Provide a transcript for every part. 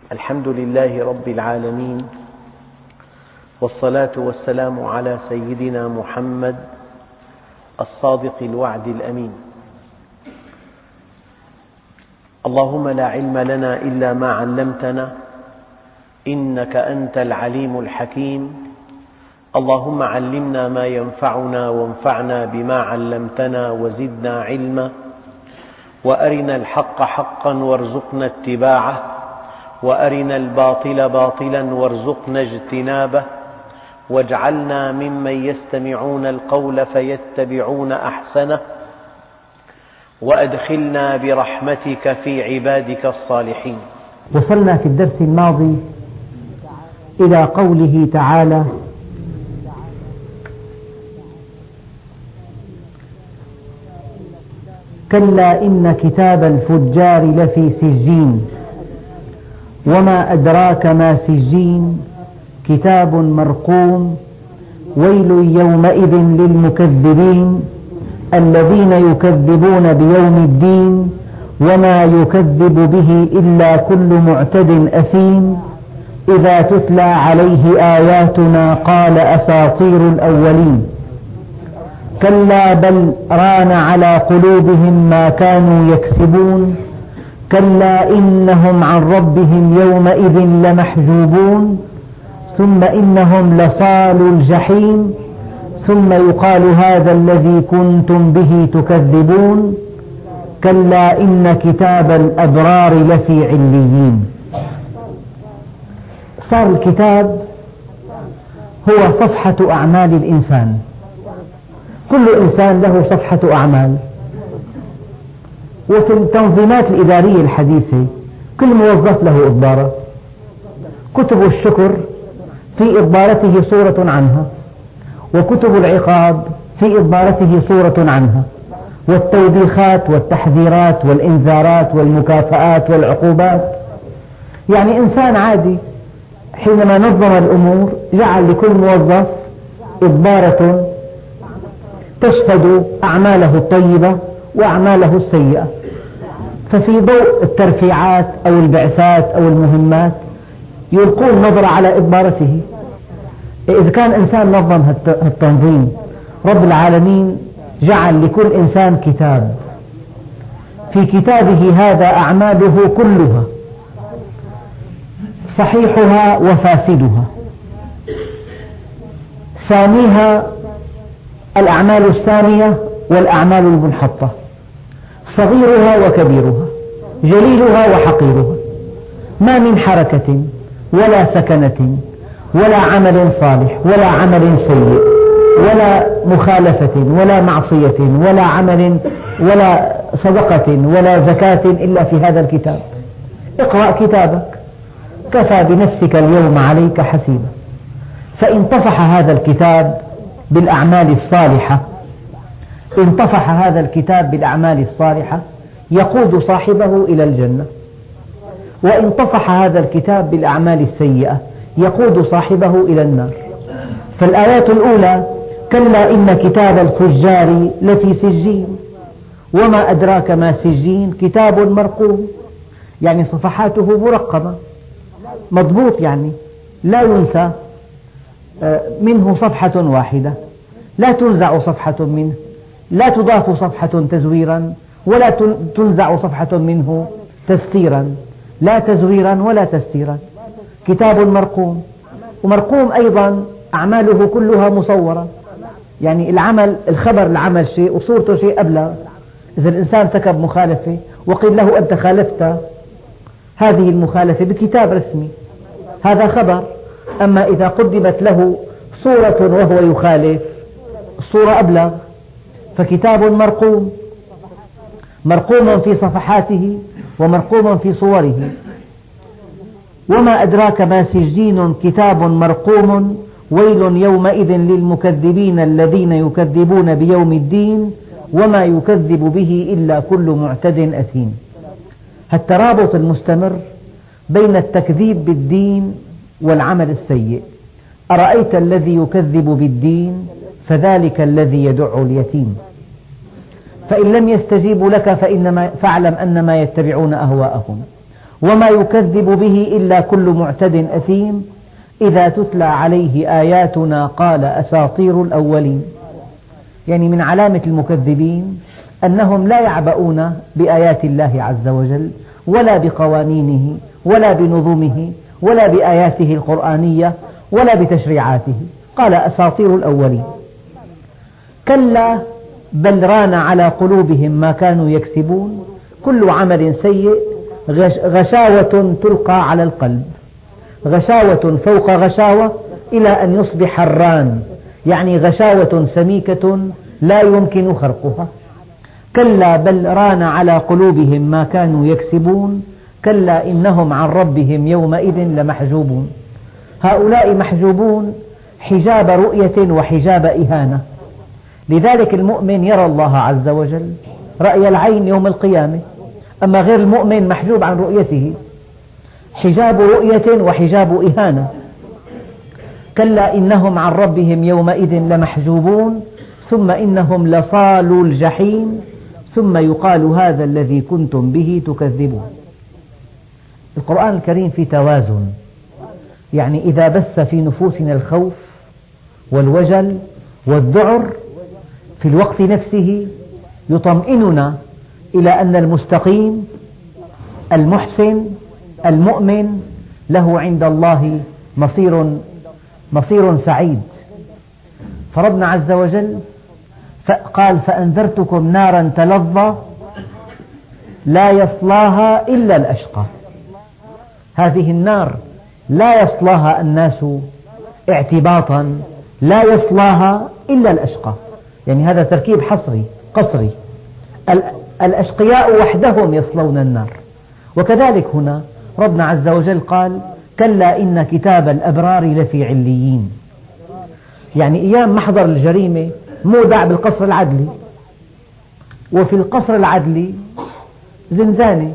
الحمد لله رب العالمين، والصلاة والسلام على سيدنا محمد الصادق الوعد الأمين. اللهم لا علم لنا إلا ما علمتنا إنك أنت العليم الحكيم. اللهم علمنا ما ينفعنا وانفعنا بما علمتنا وزدنا علما، وأرنا الحق حقا وارزقنا اتباعه، وأرنا الباطل باطلا وارزقنا اجتنابه، واجعلنا ممن يستمعون القول فيتبعون أحسنه، وأدخلنا برحمتك في عبادك الصالحين. وصلنا في الدرس الماضي إلى قوله تعالى: كلا إن كتاب الفجار لفي سجين وما أدراك ما سجين كتاب مرقوم ويل يومئذ للمكذبين الذين يكذبون بيوم الدين وما يكذب به إلا كل معتد أثيم إذا تتلى عليه آياتنا قال أساطير الأولين كلا بل ران على قلوبهم ما كانوا يكسبون كلا إنهم عن ربهم يومئذ لمحجوبون ثم إنهم لصالو الجحيم ثم يقال هذا الذي كنتم به تكذبون كلا إن كتاب الأبرار لفي عليين. صار الكتاب هو صفحة أعمال الإنسان. كل إنسان له صفحة أعمال، وفي التنظيمات الإدارية الحديثة كل موظف له إضبارة. كتب الشكر في إضبارته صورة عنها، وكتب العقاب في إضبارته صورة عنها، والتوبيخات والتحذيرات والإنذارات والمكافآت والعقوبات. يعني إنسان عادي حينما نظم الأمور جعل لكل موظف إضبارة تشهد أعماله الطيبة وأعماله السيئة. ففي ضوء الترفيعات أو البعثات أو المهمات يلقون نظرة على إضبارته. إذا كان إنسان نظم التنظيم، رب العالمين جعل لكل إنسان كتاب، في كتابه هذا أعماله كلها صحيحها وفاسدها، ثانيها الأعمال السامية والأعمال المنحطة، صغيرها وكبيرها، جليلها وحقيرها، ما من حركة ولا سكنة ولا عمل صالح ولا عمل سيء ولا مخالفة ولا معصية ولا عمل ولا صدقة ولا زكاة إلا في هذا الكتاب. اقرأ كتابك كفى بنفسك اليوم عليك حسيبا. فإن طفح هذا الكتاب بالأعمال الصالحة، إن طفح هذا الكتاب بالأعمال الصالحة يقود صاحبه إلى الجنة، وإن طفح هذا الكتاب بالأعمال السيئة يقود صاحبه إلى النار. فالآيات الأولى: كلا إن كتاب الفجار لفي سجين وما أدراك ما سجين كتاب مرقوم، يعني صفحاته مرقمة مضبوط، يعني لا ينسى منه صفحة واحدة، لا تنزع صفحة منه، لا تضاف صفحة تزويرا ولا تنزع صفحة منه تستيرا، لا تزويرا ولا تستيرا. كتاب مرقوم. ومرقوم أيضا أعماله كلها مصورة، يعني الخبر العمل شيء وصورته شيء أبلغ. إذا الإنسان ارتكب مخالفة وقيل له أنت خالفت هذه المخالفة بكتاب رسمي، هذا خبر. أما إذا قدمت له صورة وهو يخالف الصورة أبلغ. فكتاب مرقوم، مرقوم في صفحاته ومرقوم في صوره. وما أدراك ما سجين كتاب مرقوم ويل يومئذ للمكذبين الذين يكذبون بيوم الدين وما يكذب به إلا كل معتد أثيم. الترابط المستمر بين التكذيب بالدين والعمل السيء. أرأيت الذي يكذب بالدين فذلك الذي يدع اليتيم. فإن لم يستجيبوا لك فاعلم أنما يتبعون أهواءهم وما يكذب به إلا كل معتد أثيم إذا تتلى عليه آياتنا قال أساطير الأولين. يعني من علامة المكذبين أنهم لا يعبؤون بآيات الله عز وجل ولا بقوانينه ولا بنظمه ولا بآياته القرآنية ولا بتشريعاته. قال أساطير الأولين. كلا بل ران على قلوبهم ما كانوا يكسبون. كل عمل سيء غشاوة تلقى على القلب، غشاوة فوق غشاوة إلى أن يصبح الران، يعني غشاوة سميكة لا يمكن خرقها. كلا بل ران على قلوبهم ما كانوا يكسبون كلا إنهم عن ربهم يومئذ لمحجوبون. هؤلاء محجوبون حجاب رؤية وحجاب إهانة. لذلك المؤمن يرى الله عز وجل رأي العين يوم القيامة، أما غير المؤمن محجوب عن رؤيته، حجاب رؤية وحجاب إهانة. كلا إنهم عن ربهم يومئذ لمحجوبون ثم إنهم لصالو الجحيم ثم يقال هذا الذي كنتم به تكذبون. القرآن الكريم في توازن، يعني إذا بث في نفوسنا الخوف والوجل والذعر في الوقت نفسه يطمئننا إلى أن المستقيم المحسن المؤمن له عند الله مصير سعيد. فربنا عز وجل قال فأنذرتكم نارا تلظى لا يصلاها إلا الأشقى. هذه النار لا يصلاها الناس اعتباطا، لا يصلاها إلا الأشقى، يعني هذا تركيب قصري. الأشقياء وحدهم يصلون النار. وكذلك هنا ربنا عز وجل قال كلا إن كتاب الأبرار لفي عليين، يعني أيام محضر الجريمة مودع بالقصر العدلي، وفي القصر العدلي زنزانة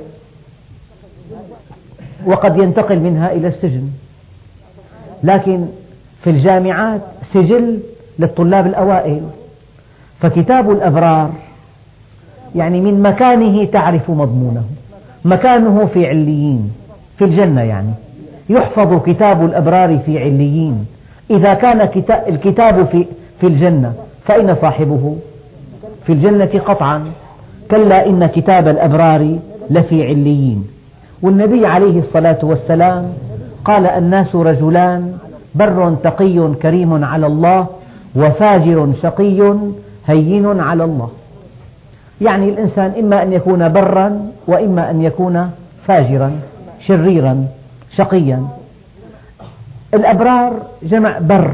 وقد ينتقل منها إلى السجن، لكن في الجامعات سجل للطلاب الأوائل. فكتاب الأبرار يعني من مكانه تعرف مضمونه، مكانه في عليين في الجنة، يعني يحفظ كتاب الأبرار في عليين. إذا كان الكتاب في الجنة فأين صاحبه؟ في الجنة قطعا. كلا إن كتاب الأبرار لفي عليين. والنبي عليه الصلاة والسلام قال الناس رجلان بر تقي كريم على الله وفاجر شقي هين على الله. يعني الإنسان إما أن يكون برا وإما أن يكون فاجرا شريرا شقيا. الأبرار جمع بر،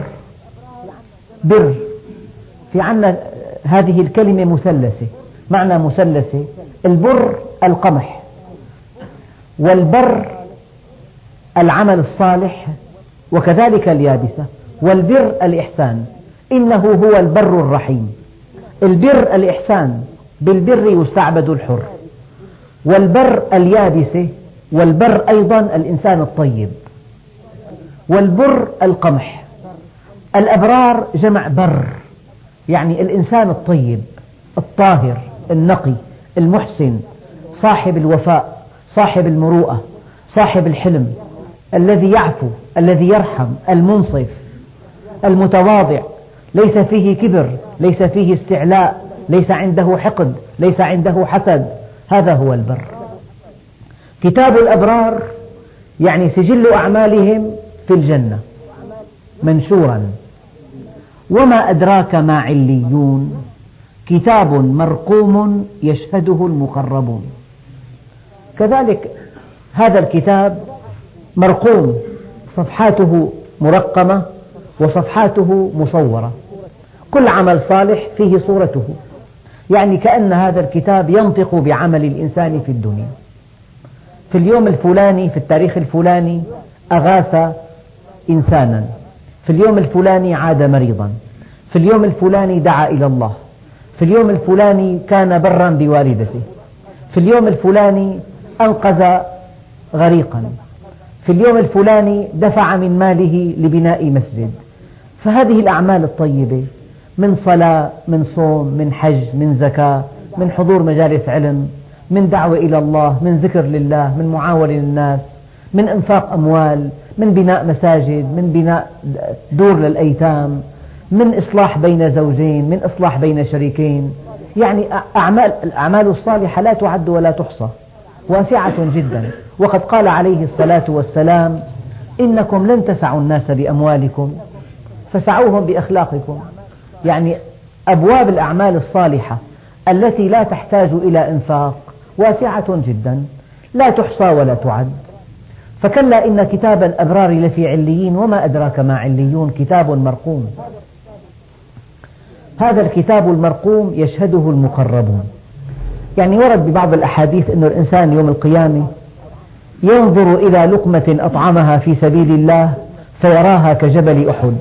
في عنا هذه الكلمة مثلثة، معنى مثلثة. البر القمح، والبر العمل الصالح، وكذلك اليابسة. والبر الإحسان، إنه هو البر الرحيم. البر الإحسان، بالبر يستعبد الحر. والبر اليابسة، والبر أيضا الإنسان الطيب. والبر القمح. الأبرار جمع بر، يعني الإنسان الطيب الطاهر النقي المحسن صاحب الوفاء صاحب المروءة صاحب الحلم، الذي يعفو الذي يرحم المنصف المتواضع، ليس فيه كبر، ليس فيه استعلاء، ليس عنده حقد، ليس عنده حسد. هذا هو البر. كتاب الأبرار يعني سجل أعمالهم في الجنة منشورا. وما أدراك ما عليون كتاب مرقوم يشهده المقربون. كذلك هذا الكتاب مرقوم، صفحاته مرقمة وصفحاته مصورة، كل عمل صالح فيه صورته، يعني كأن هذا الكتاب ينطق بعمل الإنسان في الدنيا. في اليوم الفلاني في التاريخ الفلاني أغاث إنسانا، في اليوم الفلاني عاد مريضا، في اليوم الفلاني دعا إلى الله، في اليوم الفلاني كان برا بوالدته، في اليوم الفلاني أنقذ غريقا، في اليوم الفلاني دفع من ماله لبناء مسجد. فهذه الأعمال الطيبة من صلاة من صوم من حج من زكاة من حضور مجالس علم من دعوة إلى الله، من ذكر لله، من معاونة للناس، من إنفاق أموال، من بناء مساجد، من بناء دور للأيتام، من إصلاح بين زوجين، من إصلاح بين شريكين. يعني الأعمال الصالحة لا تعد ولا تحصى، واسعة جدا. وقد قال عليه الصلاة والسلام: إنكم لن تسعوا الناس بأموالكم فسعوهم بأخلاقكم. يعني أبواب الأعمال الصالحة التي لا تحتاج إلى إنفاق واسعة جدا، لا تحصى ولا تعد. فكلا إن كتاب الأبرار لفي عليين وما أدراك ما عليون، كتاب مرقوم. هذا الكتاب المرقوم يشهده المقربون. يعني ورد ببعض الأحاديث أن الإنسان يوم القيامة ينظر إلى لقمة أطعمها في سبيل الله فيراها كجبل أحد،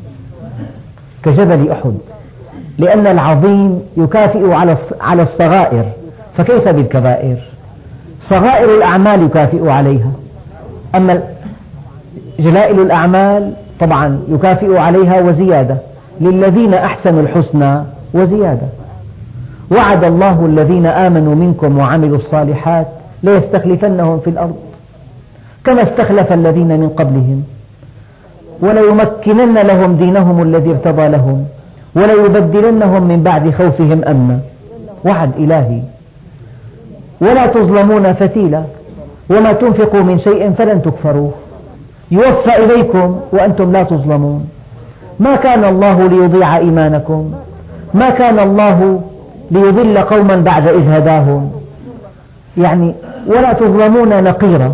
كجبل أحد، لأن العظيم يكافئ على الصغائر، فكيف بالكبائر؟ صغائر الأعمال يكافئ عليها، أما جلائل الأعمال طبعا يكافئ عليها وزيادة. للذين أحسنوا الحسنى وزيادة. وعد الله الذين آمنوا منكم وعملوا الصالحات ليستخلفنهم في الأرض كما استخلف الذين من قبلهم وليمكنن لهم دينهم الذي ارتضى لهم وليبدلنهم من بعد خوفهم أمنا. وعد إلهي. ولا تظلمون فتيلا وما تنفقوا من شيء فلن تكفروه يوفى إليكم وأنتم لا تظلمون. ما كان الله ليضيع إيمانكم، ما كان الله ليضل قوما بعد إذ هداهم. يعني ولا تظلمون نقيرا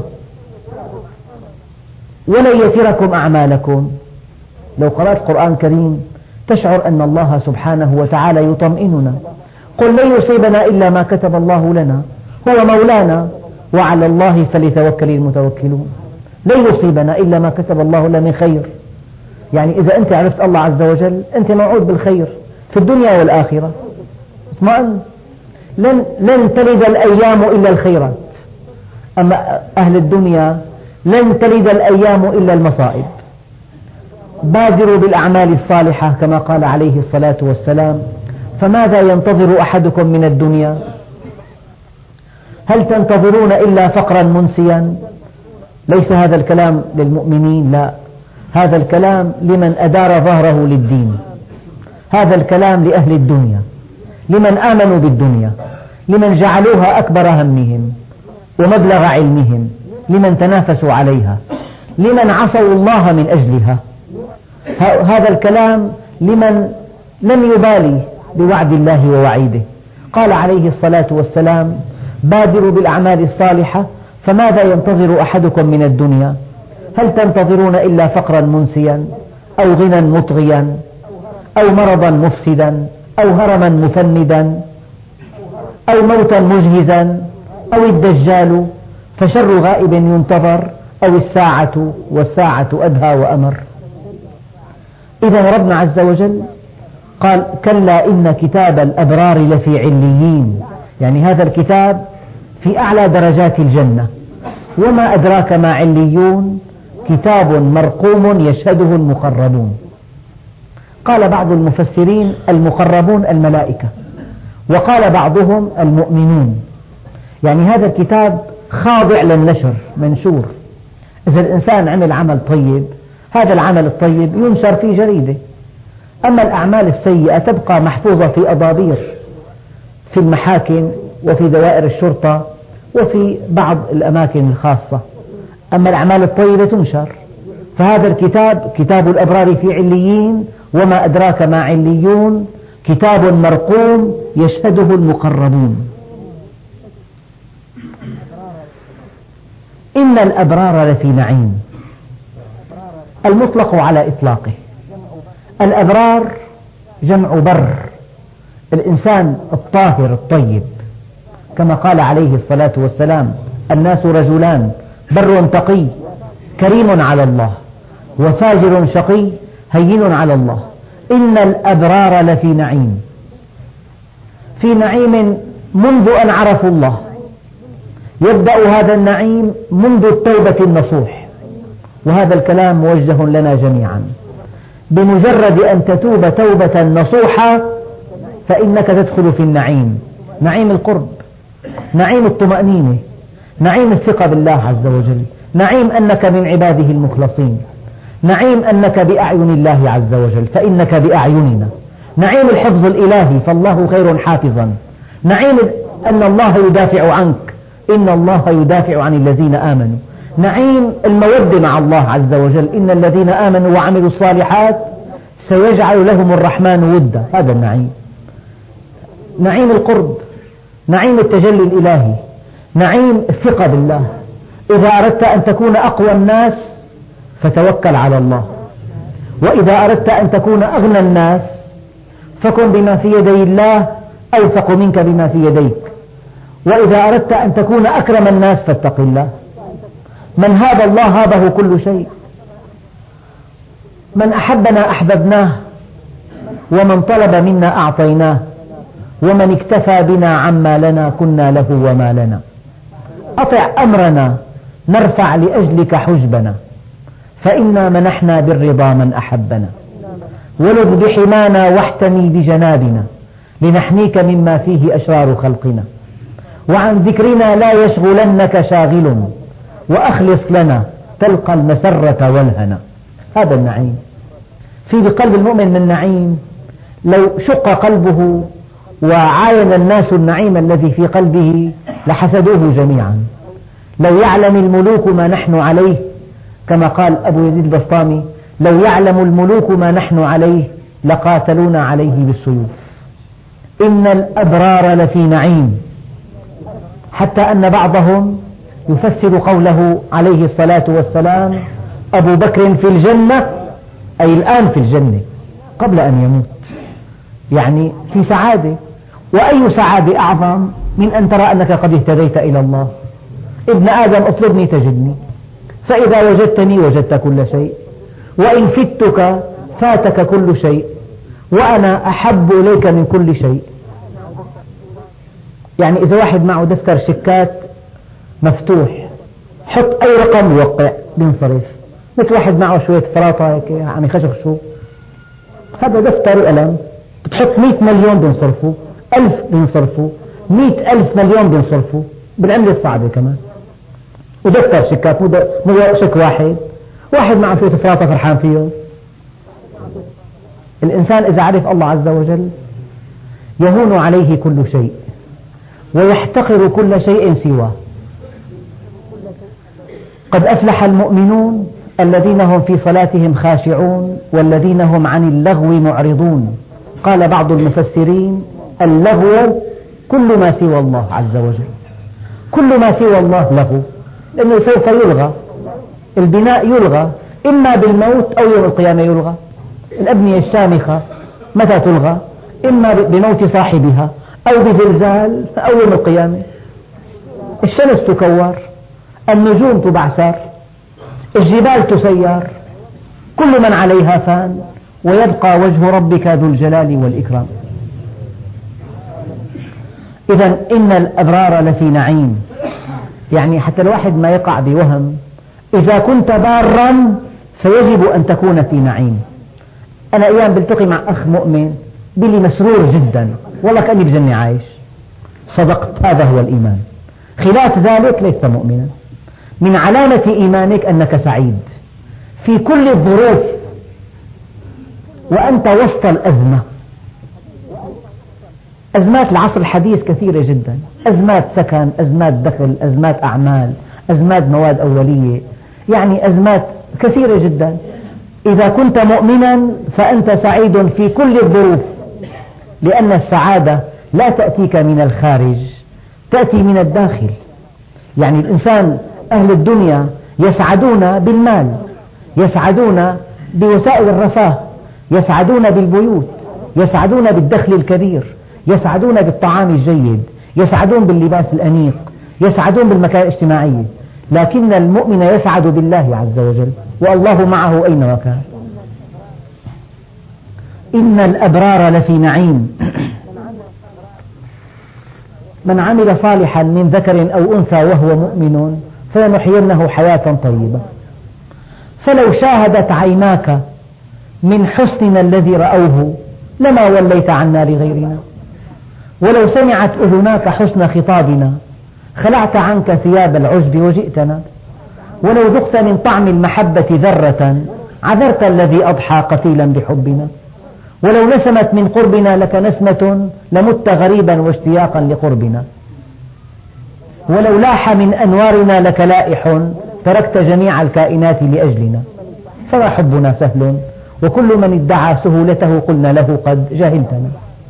ولن يتركم أعمالكم. لو قرأت القرآن الكريم تشعر أن الله سبحانه وتعالى يطمئننا. قل لن يصيبنا إلا ما كتب الله لنا هو مولانا وعلى الله فليتوكل المتوكلون. لن يصيبنا إلا ما كتب الله لنا من خير. يعني إذا أنت عرفت الله عز وجل أنت موعود بالخير في الدنيا والآخرة. اطمئن. لن تلد الأيام إلا الخيرات، أما أهل الدنيا لن تلد الأيام إلا المصائب. بادروا بالأعمال الصالحة كما قال عليه الصلاة والسلام: فماذا ينتظر أحدكم من الدنيا؟ هل تنتظرون إلا فقرا منسيا؟ ليس هذا الكلام للمؤمنين، لا، هذا الكلام لمن أدار ظهره للدين. هذا الكلام لأهل الدنيا، لمن آمنوا بالدنيا، لمن جعلوها أكبر همهم ومبلغ علمهم، لمن تنافسوا عليها، لمن عصوا الله من أجلها. هذا الكلام لمن لم يبالي بوعد الله ووعيده. قال عليه الصلاة والسلام: بادروا بالأعمال الصالحة فماذا ينتظر أحدكم من الدنيا؟ هل تنتظرون إلا فقرا منسيا أو غنى مطغيا أو مرضا مفسدا أو هرما مفندا أو موتا مجهزا أو الدجال فشر غائب ينتظر أو الساعة والساعة أدهى وأمر. إذا ربنا عز وجل قال: كلا إن كتاب الأبرار لفي عليين. يعني هذا الكتاب في أعلى درجات الجنة. وما أدراك ما عليون؟ كتاب مرقوم يشهده المقربون. قال بعض المفسرين: المقربون الملائكة، وقال بعضهم المؤمنون. يعني هذا الكتاب خاضع للنشر، منشور. إذا الإنسان عمل عمل طيب هذا العمل الطيب ينشر في جريدة، أما الأعمال السيئة تبقى محفوظة في أضابير في المحاكم وفي دوائر الشرطة وفي بعض الأماكن الخاصة، أما الأعمال الطيبة تنشر. فهذا الكتاب كتاب الأبرار في عليين وما أدراك ما عليون كتاب مرقوم يشهده المقربون. إن الأبرار لفي نعيم، المطلق على إطلاقه. الأبرار جمع بر، الإنسان الطاهر الطيب، كما قال عليه الصلاة والسلام: الناس رجلان بر تقي كريم على الله وفاجر شقي هين على الله. إن الأبرار لفي نعيم، في نعيم منذ أن عرفوا الله. يبدأ هذا النعيم منذ التوبة النصوح، وهذا الكلام موجه لنا جميعا. بمجرد أن تتوب توبة نصوحة فإنك تدخل في النعيم، نعيم القرب. نعيم الطمأنينة، نعيم الثقة بالله عز وجل، نعيم أنك من عباده المخلصين، نعيم أنك بأعين الله عز وجل فإنك بأعيننا، نعيم الحفظ الإلهي فالله خير حافظا، نعيم أن الله يدافع عنك إن الله يدافع عن الذين آمنوا، نعيم المودة مع الله عز وجل إن الذين آمنوا وعملوا الصالحات سيجعل لهم الرحمن ودا، هذا النعيم. نعيم القرب، نعيم التجلي الإلهي، نعيم الثقة بالله. إذا أردت أن تكون أقوى الناس فتوكل على الله، وإذا أردت أن تكون أغنى الناس فكن بما في يدي الله أوثق منك بما في يديك، وإذا أردت أن تكون أكرم الناس فاتق الله. من هاب الله هابه كل شيء، من أحبنا أحببناه، ومن طلب منا أعطيناه، ومن اكتفى بنا عما لنا كنا له وما لنا. أطع أمرنا نرفع لأجلك حجبنا، فإنا منحنا بالرضا من أحبنا، ولذ بحمانا واحتمي بجنابنا، لنحميك مما فيه أشرار خلقنا، وعن ذكرنا لا يشغلنك شاغل، وأخلص لنا تلقى المسرة والهنا. هذا النعيم. في بقلب المؤمن من نعيم لو شق قلبه وعاين الناس النعيم الذي في قلبه لحسدوه جميعا. لو يعلم الملوك ما نحن عليه، كما قال أبو يزيد البسطامي: لو يعلم الملوك ما نحن عليه لقاتلونا عليه بالسيوف. إن الأبرار لفي نعيم، حتى أن بعضهم يفسر قوله عليه الصلاة والسلام: أبو بكر في الجنة، أي الآن في الجنة قبل أن يموت، يعني في سعادة. وأي سعادة أعظم من أن ترى أنك قد اهتديت إلى الله؟ ابن آدم اطلبني تجدني، فإذا وجدتني وجدت كل شيء، وإن فتك فاتك كل شيء، وأنا أحب إليك من كل شيء. يعني إذا واحد معه دفتر شيكات مفتوح حط أي رقم وقع بينصرف، مثل واحد معه شوية فراطة هيك يعني خشخشو، هذا دفتر وقلم بتحط 100 مليون بينصرفوا، 1000 بينصرفوا، 100,000 مليون بينصرفوا بالعملة الصعبة كمان. ودفتر شيكات مو شيك واحد معه شوية فراطة فرحان فيه. الإنسان إذا عرف الله عز وجل يهون عليه كل شيء ويحتقر كل شيء سواه. قد أفلح المؤمنون الذين هم في صلاتهم خاشعون والذين هم عن اللغو معرضون. قال بعض المفسرين: اللغو كل ما سوى الله عز وجل، كل ما سوى الله لغو، لأنه سوف يلغى. البناء يلغى إما بالموت أو يوم القيامة يلغى. الأبنية الشامخة متى تلغى؟ إما بموت صاحبها أو بزلزال أو يوم القيامة. الشمس تكور، النجوم تبعثر، الجبال تسير، كل من عليها فان، ويبقى وجه ربك ذو الجلال والإكرام. إذن إن الأبرار لفي نعيم، يعني حتى الواحد ما يقع بوهم، إذا كنت بارا فيجب أن تكون في نعيم. أنا أيام بلتقي مع أخ مؤمن بلي مسرور جدا، والله كأني بجنة عايش. صدقت، هذا هو الإيمان. خلاف ذلك ليس مؤمنا. من علامة إيمانك أنك سعيد في كل الظروف وأنت وسط الأزمة. أزمات العصر الحديث كثيرة جدا، أزمات سكن، أزمات دخل، أزمات أعمال، أزمات مواد أولية، يعني أزمات كثيرة جدا. إذا كنت مؤمنا فأنت سعيد في كل الظروف، لأن السعادة لا تأتيك من الخارج، تأتي من الداخل. يعني الإنسان أهل الدنيا يسعدون بالمال، يسعدون بوسائل الرفاه، يسعدون بالبيوت، يسعدون بالدخل الكبير، يسعدون بالطعام الجيد، يسعدون باللباس الأنيق، يسعدون بالمكان الاجتماعي. لكن المؤمن يسعد بالله عز وجل، والله معه أينما كان. إن الأبرار لفي نعيم. من عمل صالحا من ذكر أو أنثى وهو مؤمن فلنحيينه حياة طيبة. فلو شاهدت عيناك من حسننا الذي رأوه لما وليت عنا لغيرنا، ولو سمعت أذناك حسن خطابنا خلعت عنك ثياب العجب وجئتنا، ولو ذقت من طعم المحبة ذرة عذرت الذي أضحى قتيلا بحبنا، ولو نسمت من قربنا لك نسمة لمت غريبا واشتياقا لقربنا، ولو لاح من أنوارنا لك لائح تركت جميع الكائنات لأجلنا، فما حبنا سهل وكل من ادعى سهولته قلنا له قد جاهلتنا.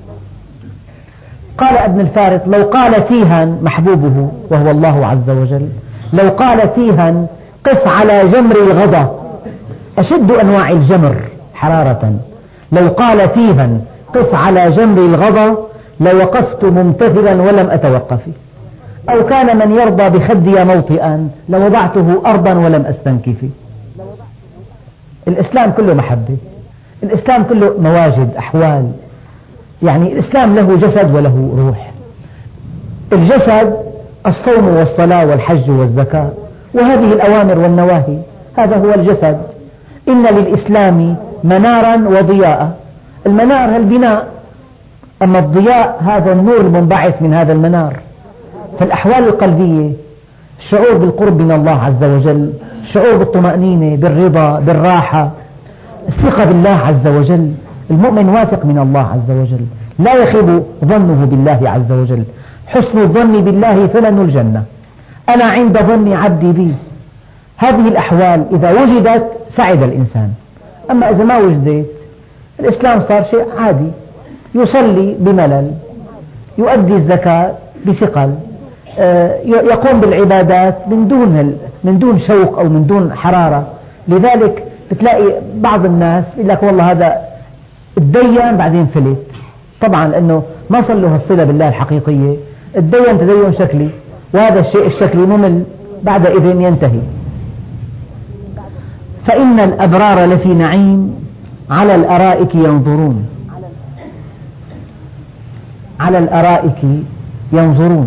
قال ابن الفارس: لو قال تيها محبوبه وهو الله عز وجل، لو قال تيها قف على جمر الغضا أشد أنواع الجمر حرارة، لو قال تيها قف على جمر الغضا لوقفت ممتثلا ولم أتوقف، أو كان من يرضى بخدي موطئا لوضعته أرضا ولم أستنكف. الإسلام كله محبة، الإسلام كله مواجد أحوال، يعني الإسلام له جسد وله روح. الجسد الصوم والصلاة والحج والزكاة وهذه الأوامر والنواهي، هذا هو الجسد. إن للإسلام منارا وضياء، المنار البناء، أما الضياء هذا النور المنبعث من هذا المنار. فالأحوال القلبية الشعور بالقرب من الله عز وجل، الشعور بالطمأنينة، بالرضا، بالراحة، الثقة بالله عز وجل. المؤمن واثق من الله عز وجل، لا يخيب ظنه بالله عز وجل. حسن الظن بالله فلن الجنة، أنا عند ظن عبدي بي. هذه الأحوال إذا وجدت سعد الإنسان. أما إذا ما وجدت الإسلام صار شيء عادي، يصلي بملل، يؤدي الزكاة بثقل، يقوم بالعبادات من دون شوق أو من دون حرارة. لذلك بتلاقي بعض الناس يقول لك والله هذا اتدين بعدين فلت، طبعا لأنه ما صار له الصلة بالله الحقيقية، اتدين تدين شكلي، وهذا الشيء الشكلي ممل بعد إذن ينتهي. فإن الأبرار لفي نعيم على الأرائك ينظرون، على الأرائك ينظرون،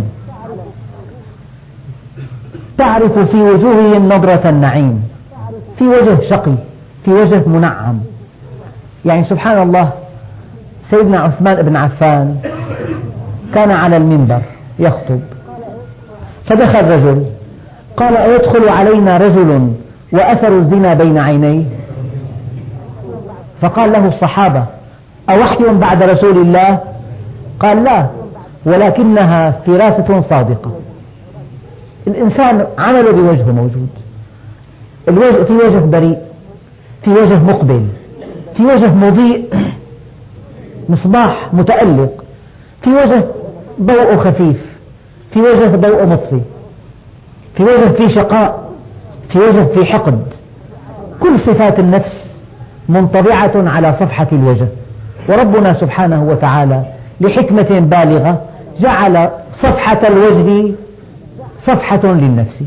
تعرف في وجوههم نظرة النعيم، في وجه شقي، في وجه منعم. يعني سبحان الله، سيدنا عثمان بن عفان كان على المنبر يخطب، فدخل رجل قال: أيدخل علينا رجل وأثر الزنا بين عينيه؟ فقال له الصحابة: أوحي بعد رسول الله؟ قال: لا، ولكنها فراسة صادقة. الإنسان عمله بوجهه موجود، الوجه في وجه بريء، في وجه مقبل، في وجه مضيء مصباح متألق، في وجه ضوء خفيف، في وجه ضوء مطفي، في وجه في شقاء، في وجه في حقد. كل صفات النفس منطبعة على صفحة الوجه. وربنا سبحانه وتعالى لحكمة بالغة جعل صفحة الوجه صفحة للنفس،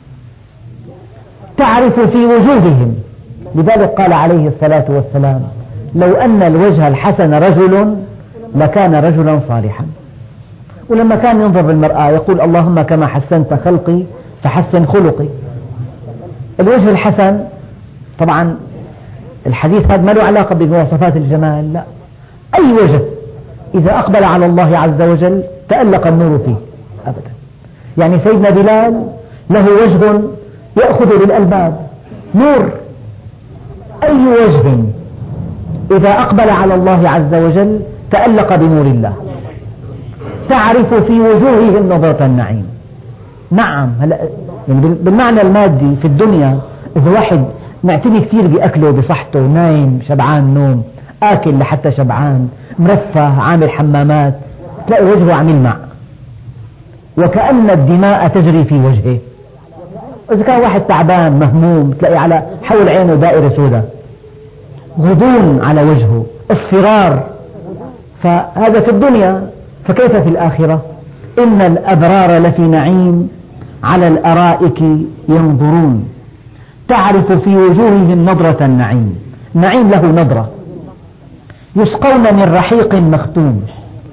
تعرف في وجوههم. لذلك قال عليه الصلاة والسلام: لو أن الوجه الحسن رجل لكان رجلا صالحا. ولما كان ينظر بالمرآة يقول: اللهم كما حسنت خلقي فحسن خلقي. الوجه الحسن، طبعا الحديث هذا ما له علاقة بمواصفات الجمال، لا، أي وجه إذا أقبل على الله عز وجل تألق النور فيه أبدا. يعني سيدنا بلال له وجه يأخذ بالألباب، نور. أي وجه إذا أقبل على الله عز وجل تألق بنور الله. تعرف في وجوههم نظرة النعيم. نعم، يعني بالمعنى المادي في الدنيا، إذا واحد معتني كثير بأكله بصحته، نايم شبعان نوم، آكل لحتى شبعان، مرفه، عامل حمامات، تلاقي وجهه عم يلمع وكأن الدماء تجري في وجهه. إذا كان واحد تعبان مهموم تلاقي على حول عينه دائرة سوداء، غضون على وجهه، اصفرار. فهذا في الدنيا، فكيف في الآخرة؟ إن الأبرار لفي نعيم على الأرائك ينظرون، تعرف في وجوههم نظرة النعيم. النعيم له نظرة. يسقون من رحيق مختوم،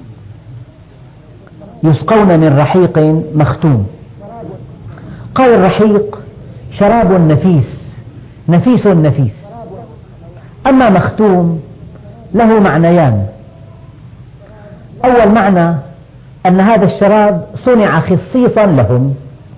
يسقون من رحيق مختوم. قال الرحيق شراب نفيس، نفيس نفيس. أما مختوم له معنيان. أول معنى أن هذا الشراب صنع خصيصا لهم.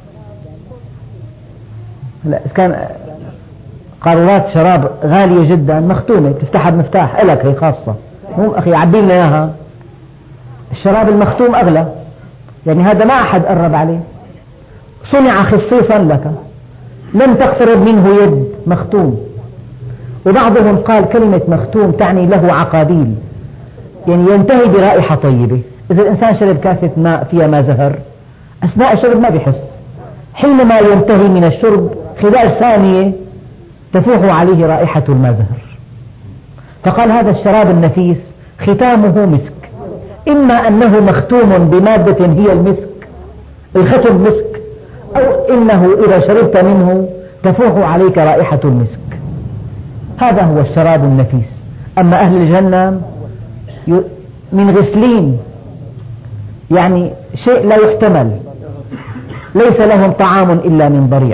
إذا كان قارورات شراب غالية جدا مختومة تفتحها بمفتاح لك، هي خاصة، مو أخي عبي لنا إياها. الشراب المختوم أغلى، يعني هذا ما أحد قرب عليه، صنع خصيصا لك، لم تقترب منه يد، مختوم. وبعضهم قال كلمة مختوم تعني له عقابيل، يعني ينتهي برائحة طيبة. إذا الإنسان شرب كاسة ماء فيها ما زهر أثناء الشرب ما بيحس، حينما ينتهي من الشرب خلال ثانية تفوح عليه رائحة المازهر. فقال هذا الشراب النفيس ختامه مسك، إما أنه مختوم بمادة هي المسك، الختم مسك، أو إنه إذا شربت منه تفوح عليك رائحة المسك. هذا هو الشراب النفيس. أما أهل الجنة من غسلين، يعني شيء لا يحتمل، ليس لهم طعام إلا من ضريع،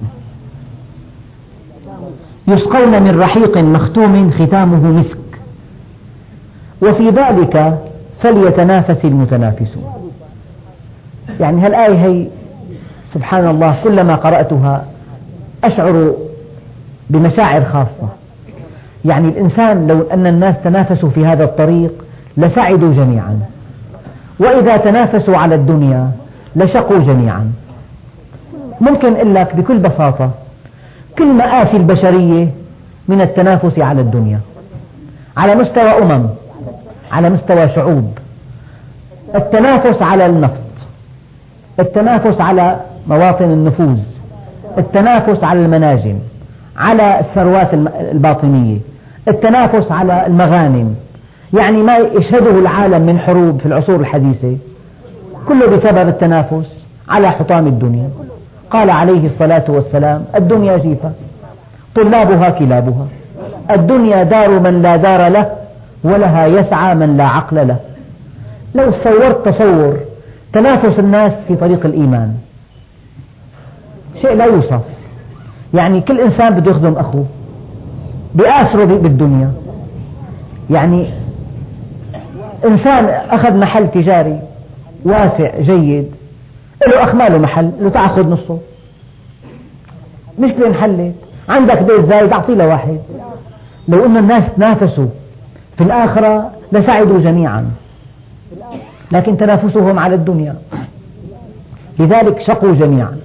يسقون من رحيق مختوم ختامه مسك، وفي ذلك فليتنافس المتنافسون. يعني هالآية هي سبحان الله كلما قرأتها أشعر بمشاعر خاصة. يعني الإنسان لو أن الناس تنافسوا في هذا الطريق لسعدوا جميعا، وإذا تنافسوا على الدنيا لشقوا جميعا. ممكن أقول لك بكل بساطة كل مآسي البشرية من التنافس على الدنيا، على مستوى على مستوى شعوب، التنافس على النفط، التنافس على مواطن النفوذ، التنافس على المناجم، على الثروات الباطنية، التنافس على المغانم. يعني ما يشهده العالم من حروب في العصور الحديثة كله بسبب التنافس على حطام الدنيا. قال عليه الصلاة والسلام الدنيا جيفة طلابها كلابها، الدنيا دار من لا دار له ولها يسعى من لا عقل له. لو صورت تصور تنافس الناس في طريق الإيمان شيء لا يوصف. يعني كل إنسان بده يخدم أخوه، بيآثروا بالدنيا. يعني إنسان أخذ محل تجاري واسع جيد، له أخ ماله محل، له تأخذ نصه، مشكلة انحلت. عندك بيت زايد أعطيه لواحد. لو أن الناس تنافسوا في الآخرة لسعدوا جميعا، لكن تنافسهم على الدنيا لذلك شقوا جميعا.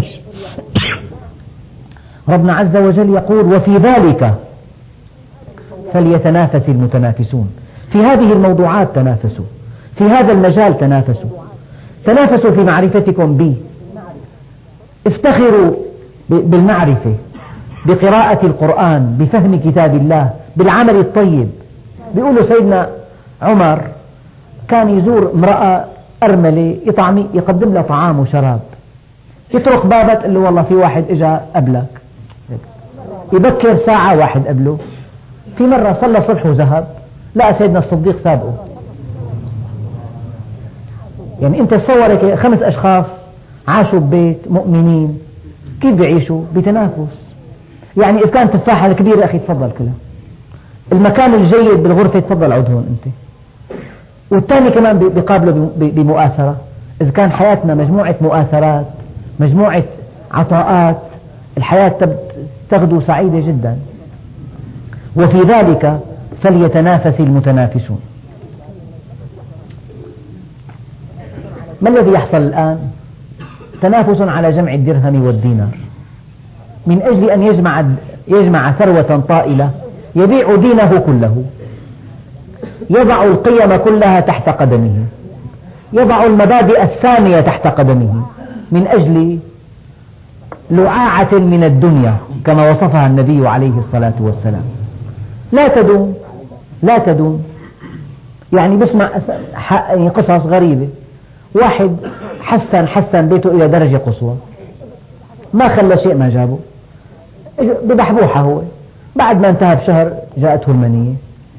ربنا عز وجل يقول وفي ذلك فليتنافس المتنافسون. في هذه الموضوعات تنافسوا، في هذا المجال تنافسوا، تنافسوا في معرفتكم بي، افتخروا بالمعرفة، بقراءة القرآن، بفهم كتاب الله، بالعمل الطيب. بيقولوا سيدنا عمر كان يزور امرأة أرملة يقدم لها طعام وشراب، يطرق بابه تقول له والله في واحد اجا قبلك، يبكر ساعة واحد قبله. في مرة صلى الصبح وذهب لقى سيدنا الصديق سابقه. يعني أنت تصورك 5 أشخاص عاشوا ببيت مؤمنين كيف بيعيشوا؟ بتنافس. يعني إذا كانت تفاحة الكبيرة أخي تفضل كلها، المكان الجيد بالغرفة تفضل عود هون أنت. والثاني كمان بيقابله بمؤاثرة. إذا كان حياتنا مجموعة مؤاثرات، مجموعة عطاءات، الحياة تغدو سعيدة جدا. وفي ذلك فليتنافس المتنافسون. ما الذي يحصل الآن؟ تنافس على جمع الدرهم والدينار، من أجل أن يجمع ثروة طائلة يبيع دينه كله، يضع القيم كلها تحت قدمه، يضع المبادئ السامية تحت قدمه من أجل لعاعة من الدنيا كما وصفها النبي عليه الصلاة والسلام. لا تدوم. يعني بسمع قصص غريبة، واحد حسن بيته إلى درجة قصوى، ما خلى شيء ما جابه، ببحبوحة هو، بعد ما انتهى بشهر جاءته المنية.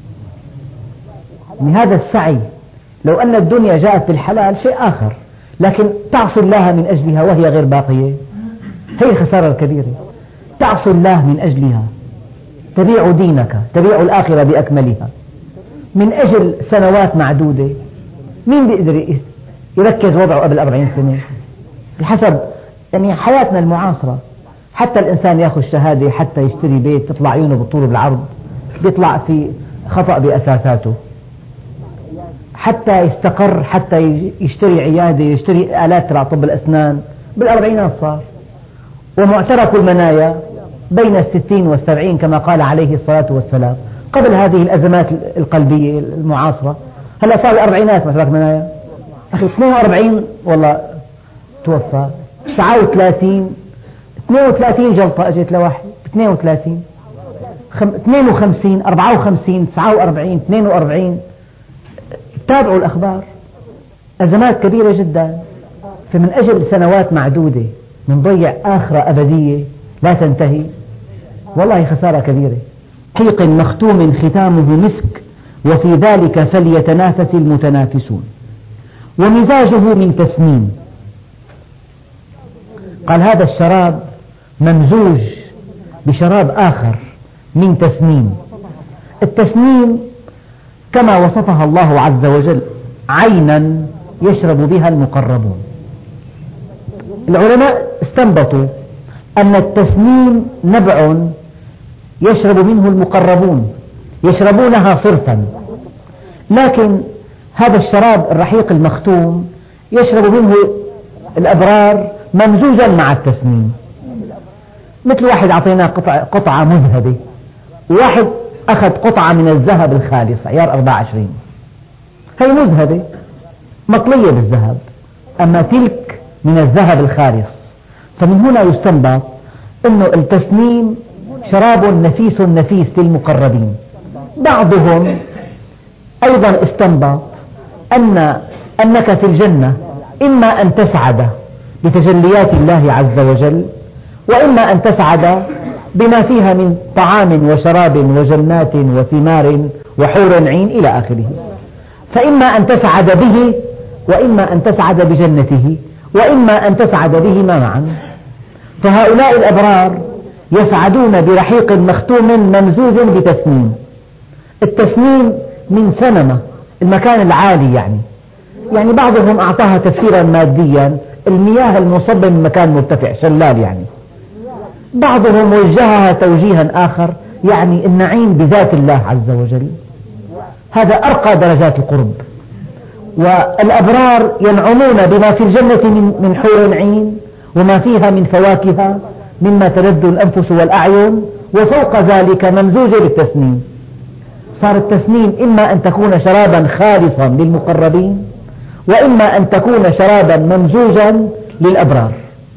من هذا السعي، لو أن الدنيا جاءت بالحلال شيء آخر، لكن تعصي الله من أجلها وهي غير باقية، هي الخسارة الكبيرة. تعصي الله من أجلها، تبيع دينك، تبيع الآخرة بأكملها من أجل سنوات معدودة. مين بيقدر يركز وضعه قبل 40 سنة بحسب يعني حياتنا المعاصرة. حتى الإنسان يأخذ شهادة حتى يشتري بيت تطلع عيونه بالطول بالعرض بيطلع في خطأ بأساساته، حتى يستقر، حتى يشتري عيادة، يشتري آلات تبع طب الأسنان بالأربعينات صار. ومعترك المنايا بين 60 و70 كما قال عليه الصلاة والسلام قبل هذه الأزمات القلبية المعاصرة. هلا صار الأربعينات معترك منايا، أخي 42 والله توفى، 39 جلطة أجت لواحد، 32 52 54 49 42. تابعوا الأخبار، أزمات كبيرة جدا. فمن أجل سنوات معدودة نضيع آخرة أبدية لا تنتهي، والله خسارة كبيرة. رحيق مختوم ختامه مسك وفي ذلك فليتنافس المتنافسون ومزاجه من تسنيم. قال هذا الشراب ممزوج بشراب آخر من تسنيم. التسنيم كما وصفها الله عز وجل عينا يشرب بها المقربون. العلماء استنبطوا أن التسنيم نبع يشرب منه المقربون، يشربونها صرفا، لكن هذا الشراب الرحيق المختوم يشرب منه الأبرار ممزوجا مع التسنيم. مثل واحد أعطيناه قطعة مذهبة، وواحد أخذ قطعة من الذهب الخالص عيار 24، هي مذهبة مطلية بالذهب، أما تلك من الذهب الخالص. فمن هنا يستنبط أن التسنيم شراب نفيس نفيس للمقربين. بعضهم أيضا استنبط أنك في الجنة إما أن تسعد بتجليات الله عز وجل، وإما أن تسعد بما فيها من طعام وشراب وجنات وثمار وحور عين إلى آخره. فإما أن تسعد به، وإما أن تسعد بجنته، وإما أن تسعد بهما معا. فهؤلاء الأبرار يسعدون برحيق مختوم ممزوج بتسنيم. التسنيم من سنمة، المكان العالي، يعني بعضهم أعطاها تفسيرا ماديا، المياه المصبة من مكان مرتفع، شلال يعني. بعضهم وجهها توجيها آخر، يعني النعيم بذات الله عز وجل، هذا أرقى درجات القرب. والأبرار ينعمون بما في الجنة من حور عين وما فيها من فواكه مما تلذ الأنفس والأعين، وفوق ذلك ممزوجة بالتسنيم. صار التسنيم إما أن تكون شرابا خالصا للمقربين، وإما أن تكون شرابا ممزوجا للأبرار.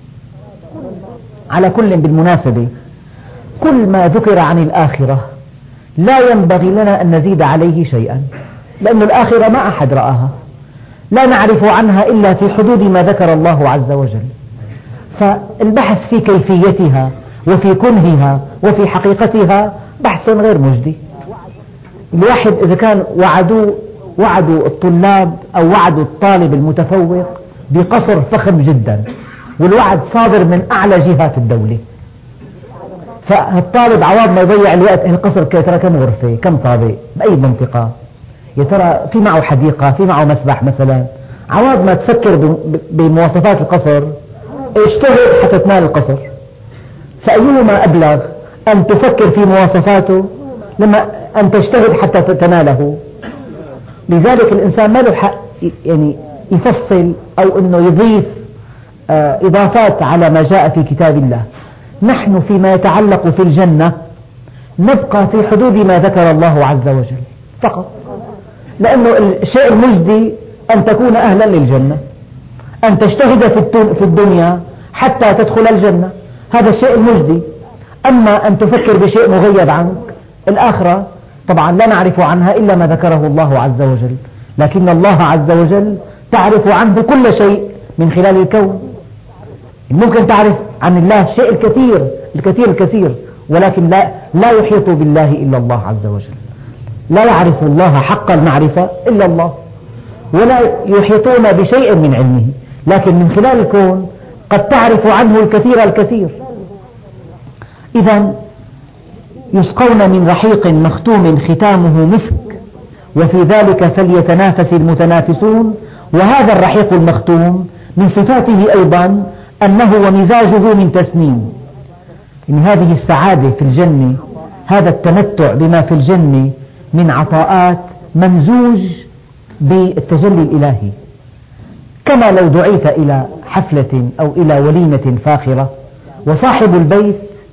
على كل بالمناسبة كل ما ذكر عن الآخرة لا ينبغي لنا أن نزيد عليه شيئا، لأن الآخرة ما أحد رآها، لا نعرف عنها إلا في حدود ما ذكر الله عز وجل. فالبحث في كيفيتها وفي كنهها وفي حقيقتها بحث غير مجدي. الواحد إذا كان وعدوا الطلاب أو وعدوا الطالب المتفوق بقصر فخم جدا، والوعد صادر من أعلى جهات الدولة، فالطالب عوض ما يضيع الوقت القصر ترى كم غرفة، كم طابق، بأي منطقة، يا ترى في معه حديقة، في معه مسبح مثلا، عوض ما تفكر بمواصفات القصر اجتهد حتى تنال القصر. فأيهما أبلغ، أن تفكر في مواصفاته لما أن تجتهد حتى تناله؟ لذلك الإنسان ما له حق يعني يفصل أو أنه يضيف إضافات على ما جاء في كتاب الله. نحن فيما يتعلق في الجنة نبقى في حدود ما ذكر الله عز وجل فقط، لأنه الشيء المجدي أن تكون أهلا للجنة، أن تجتهد في الدنيا حتى تدخل الجنة، هذا الشيء المجدي. أما أن تفكر بشيء مغيب عنك، الآخرة طبعا لا نعرف عنها إلا ما ذكره الله عز وجل، لكن الله عز وجل تعرف عنه كل شيء من خلال الكون. ممكن تعرف عن الله الشيء الكثير، ولكن لا يحيط بالله إلا الله عز وجل، لا يعرف الله حق المعرفة إلا الله، ولا يحيطون بشيء من علمه، لكن من خلال الكون قد تعرف عنه الكثير. إذا يسقون من رحيق مختوم ختامه مسك وفي ذلك فليتنافس المتنافسون وهذا الرحيق المختوم من صفاته أيضا أنه ومزاجه من تسنيم. إن هذه السعادة في الجنة، هذا التمتع بما في الجنة من عطاءات ممزوج بالتجلي الإلهي. كما لو دعيت إلى حفلة أو إلى وليمة فاخرة وصاحب البيت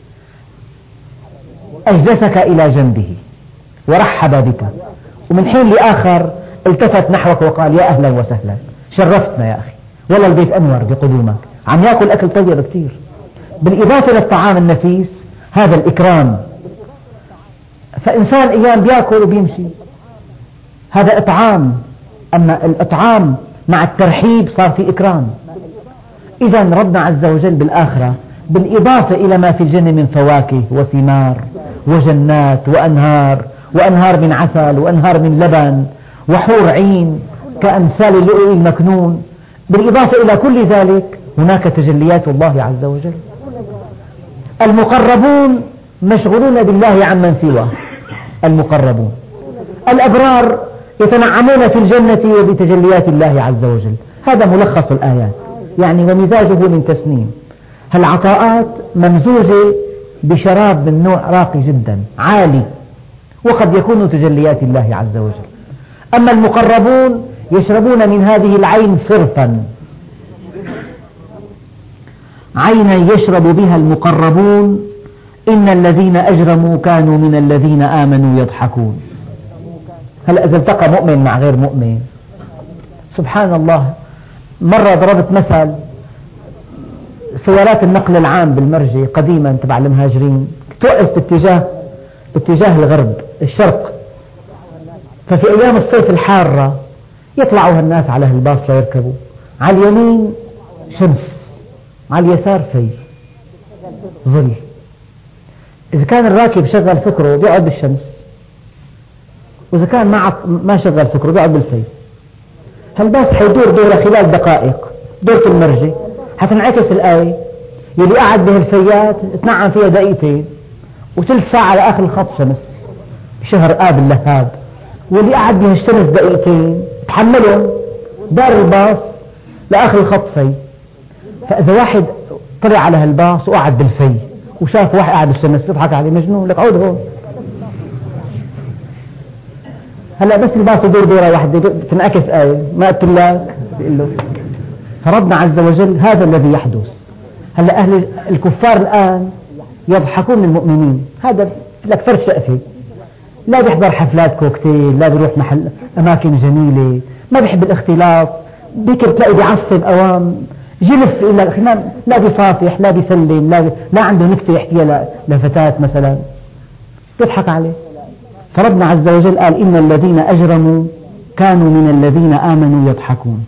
أجلسك إلى جنبه ورحب بك، ومن حين لآخر التفت نحوك وقال يا أهلا وسهلا، شرفتنا يا أخي، والله البيت أنور بقدومك، عم يأكل أكل طيب كثير. بالإضافة للطعام النفيس هذا الإكرام، فإنسان أيام بيأكل وبيمشي، هذا إطعام. أما الإطعام مع الترحيب صار في إكرام. إذا ربنا عز وجل بالآخرة بالإضافة إلى ما في الجنة من فواكه وثمار وجنات وأنهار من عسل وأنهار من لبن وحور عين كأمثال اللؤلؤ المكنون، بالإضافة إلى كل ذلك هناك تجليات الله عز وجل. المقربون مشغولون بالله عمن سواه، المقربون. الأبرار يتنعمون في الجنة وبتجليات الله عز وجل. هذا ملخص الآيات، يعني ومزاجه من تسنيم. هالعطاءات ممزوجة بشراب من نوع راقي جدا عالي، وقد يكون تجليات الله عز وجل. أما المقربون يشربون من هذه العين صرفا، عينا يشرب بها المقربون، إن الذين أجرموا كانوا من الذين آمنوا يضحكون. هلأ إذا التقى مؤمن مع غير مؤمن، سبحان الله. مرة ضربت مثل، سيارات النقل العام بالمرجي قديما تبع المهاجرين توقف باتجاه الغرب الشرق، ففي أيام الصيف الحارة يطلعوا الناس على هالباص ليركبوا، على اليمين شمس، على اليسار في ظل. إذا كان الراكب شغل فكره بيقعد بالشمس، وإذا كان ما شغل فكره بيقعد بالفي. هالباص حيدور دورة خلال دقائق، دورة المرجي حتنعكس الآية، يلي قاعد بهالفيات تنعم فيها دقيقتين وثلث ساعة على آخر الخط شمس شهر آب اللهاب، واللي قاعد بهالشمس دقيقتين تحملهم دار الباص لآخر الخط في. فإذا واحد طلع على هالباص وقعد بالفي وشاف واحد قاعد بالشمس يضحك عليه مجنون، لك عود هون. هلا بس الباص يدور دورة واحدة تنعكس آية، ما قلت لك بيقول له. فربنا عز وجل هذا الذي يحدث. هلا أهل الكفار الآن يضحكون من المؤمنين، هذا لك فرد شقفي، لا بيحضر حفلات كوكتيل، لا بيروح محل أماكن جميلة، ما بيحب الاختلاط، بكر تلاقي بيعصب أوام جلس لا بيصافح لا بيسلم لا عنده نكتة يحكيها لفتاة مثلا، تضحك عليه. فربنا عز وجل قال إن الذين أجرموا كانوا من الذين آمنوا يضحكون.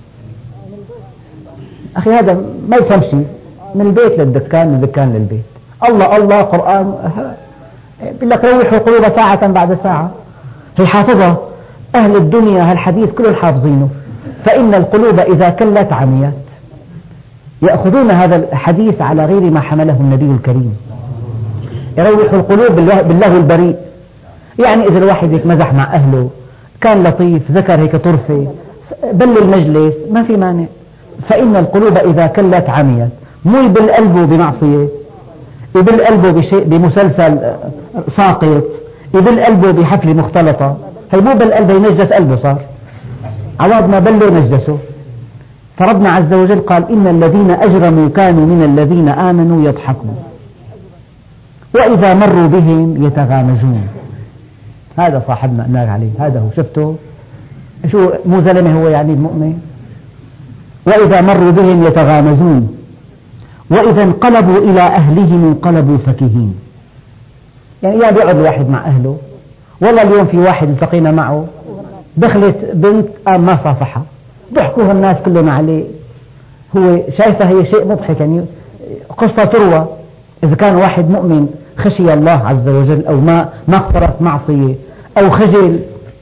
أخي هذا ما يفهم شيء، من البيت للدكان، من الدكان للبيت، الله قرآن بيقول لك روحوا القلوب ساعة بعد ساعة. هي حافظة أهل الدنيا هالحديث كل الحافظينه، فإن القلوب إذا كلت عميت. يأخذون هذا الحديث على غير ما حمله النبي الكريم، يروح القلوب بالله البريء. يعني إذا الواحد هيك مزح مع أهله، كان لطيف، ذكر هيك طرفة، بل المجلس، ما في مانع. فإن القلوب إذا كلت عميت، مو يبل قلبه بمعصية، يبل قلبه بشيء بمسلسل ساقط، يبل قلبه بحفلة مختلطة، هي مو بل قلبه ينجس قلبه، صار عوض ما بلوا نجسه. فربنا عز وجل قال إن الذين أجرموا كانوا من الذين آمنوا يضحكون وإذا مروا بهم يتغامزون. هذا صاحبنا قلنا عليه، هذا هو، شفته شو مو زلمة هو، يعني المؤمن. وإذا مروا بهم يتغامزون وإذا انقلبوا إلى أهلهم انقلبوا فكهين. يعني يا بيقعد الواحد مع أهله، والله اليوم في واحد التقينا معه دخلت بنت ما صافحها، ضحكوها الناس كلهم عليه، هو شايفها هي شيء مضحك، يعني قصة تروى. إذا كان واحد مؤمن خشي الله عز وجل أو ما اقترف معصية أو خجل،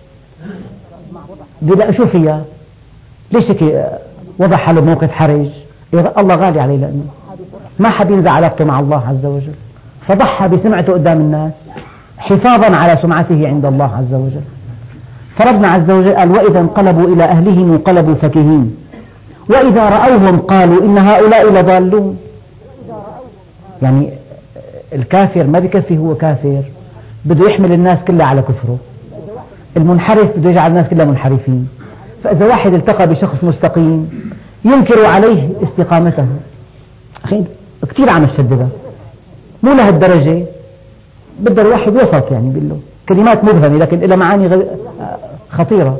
لا شو فيها، ليش هيك وضع حاله بموقف حرج؟ الله غالي عليه، لأنه ما حد ينزع علاقته مع الله عز وجل، فضحى بسمعته قدام الناس حفاظا على سمعته عند الله عز وجل. فربنا عز وجل قال وإذا انقلبوا إلى أهلهم انقلبوا فكهين وإذا رأوهم قالوا إن هؤلاء لضالون. يعني الكافر ما بكفي هو كافر، بده يحمل الناس كلها على كفره، المنحرف بده يجعل الناس كلها منحرفين. فإذا واحد التقى بشخص مستقيم ينكر عليه استقامته، أخي كثير عم الشددها، مو لهالدرجة، بده الواحد وسط، يعني بيقول له كلمات مبهمة لكن لها معاني خطيرة.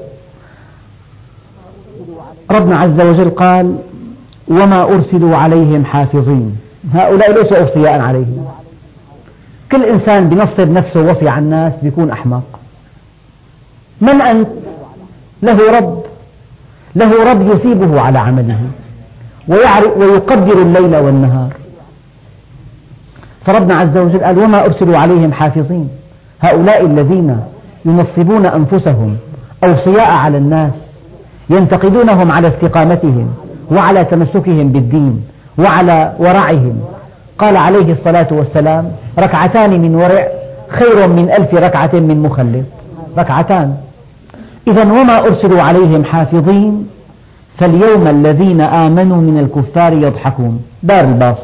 ربنا عز وجل قال وما أرسلوا عليهم حافظين، هؤلاء ليسوا أوصياء عليهم. كل إنسان بنصب نفسه وصي على الناس بيكون أحمق. من أنت؟ له رب يثيبه على عمله ويقدر الليل والنهار. فربنا عز وجل قال وما أرسلوا عليهم حافظين، هؤلاء الذين ينصبون أنفسهم أوصياء على الناس ينتقدونهم على استقامتهم وعلى تمسكهم بالدين وعلى ورعهم. قال عليه الصلاة والسلام ركعتان من ورع خير من 1000 ركعة من مخلف، ركعتان. إذا وما أرسلوا عليهم حافظين فاليوم الذين آمنوا من الكفار يضحكون. دار الباص،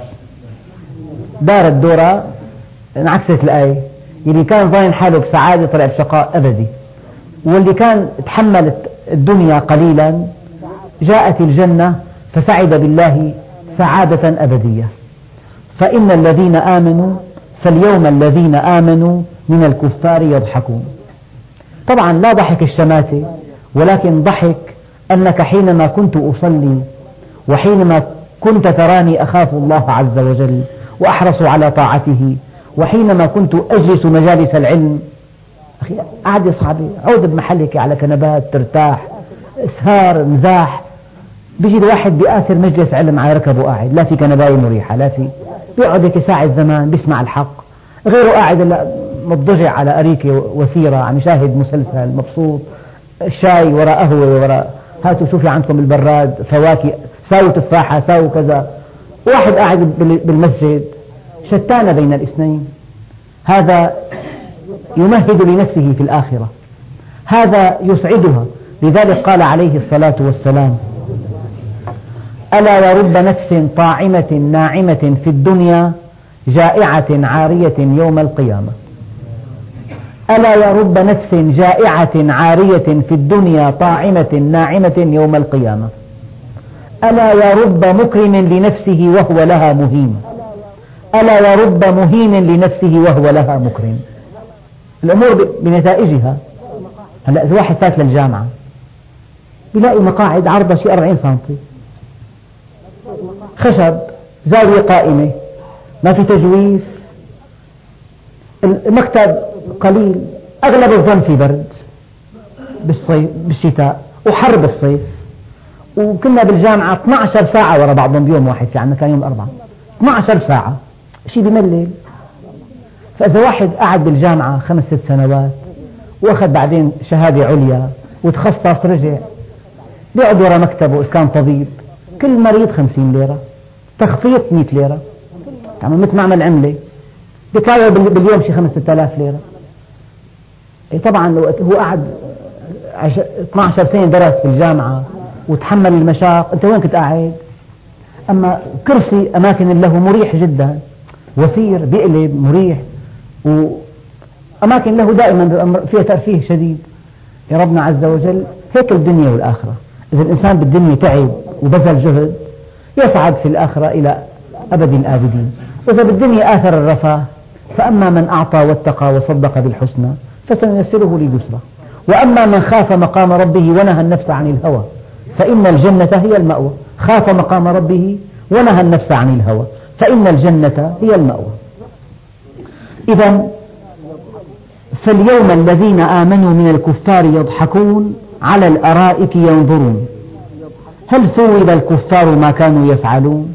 دار الدورة، انعكست الآية. اللي كان ظاهر حاله بسعادة طلع بشقاء أبدي، واللي كان تحمل الدنيا قليلا جاءت الجنة فسعد بالله سعادة أبدية. فإن الذين آمنوا فاليوم الذين آمنوا من الكفار يضحكون. طبعا لا ضحك الشماتة، ولكن ضحك أنك حينما كنت أصلي وحينما كنت تراني أخاف الله عز وجل وأحرص على طاعته، وحينما كنت أجلس مجالس العلم، أخي قعدة صعبة، عود بمحلك على كنبات ترتاح، إسهار مزاح، بيجي الواحد بآخر مجلس علم على ركبه قاعد، لا في كنباية مريحة، لا في، بيقعد هيك ساعة زمان بيسمع الحق، غيره قاعد مضجع على أريكة وثيرة عم يشاهد مسلسل مبسوط، الشاي وراء قهوة وراء هاتوا شوفي عندكم البراد فواكه، ساووا تفاحة ساووا كذا. واحد قاعد بالمسجد شتان بين الاثنين، هذا يمهد لنفسه في الآخرة، هذا يسعدها. لذلك قال عليه الصلاة والسلام ألا ورب نفس طاعمة ناعمة في الدنيا جائعة عارية يوم القيامة. ألا ورب نفس جائعة عارية في الدنيا طاعمة ناعمة يوم القيامة. ألا ورب مكرم لنفسه وهو لها مهين. ألا ورب مهين لنفسه وهو لها مكرم. الأمور بنتائجها. هلأ إذا واحد فات للجامعة بيلاقي مقاعد عرضها شيء 40 سنتي، خشب، زاوية قائمة، ما في تجويف، المكتب قليل، أغلب الظن في برد بالصيف بالشتاء وحر بالصيف، وكنا بالجامعة 12 ساعة وراء بعضهم بيوم واحد، في عندنا كان يوم 4 12 ساعة، شيء بملل. فإذا واحد قعد بالجامعة 5-6 سنوات وأخذ بعدين شهادة عليا وتخصص رجع بيقعد وراء مكتبه، إذا كان طبيب كل مريض 50 ليرة، تخفيض 100 ليرة، يعني مثل معمل عملة بكاوي باليوم شي 5-6 آلاف ليرة. طبعا هو قعد 12 سنة درس في الجامعة وتحمل المشاق، أنت وين كنت قاعد؟ أما كرسي أماكن له مريح جدا، وثير بيقلب مريح، وأماكن له دائما فيها ترفيه شديد. يا ربنا عز وجل هيك الدنيا والآخرة، إذا الإنسان بالدنيا تعب وبذل جهد يصعد في الآخرة إلى أبد الآبدين. وإذا بالدنيا آثر الرفاه فأما من أعطى واتقى وصدق بالحسنى فسنيسره لليسرى، وأما من خاف مقام ربه ونهى النفس عن الهوى فإن الجنة هي المأوى. خاف مقام ربه ونهى النفس عن الهوى فإن الجنة هي المأوى. إذا فاليوم الذين آمنوا من الكفار يضحكون على الأرائك ينظرون هل ثوب الكفار ما كانوا يفعلون.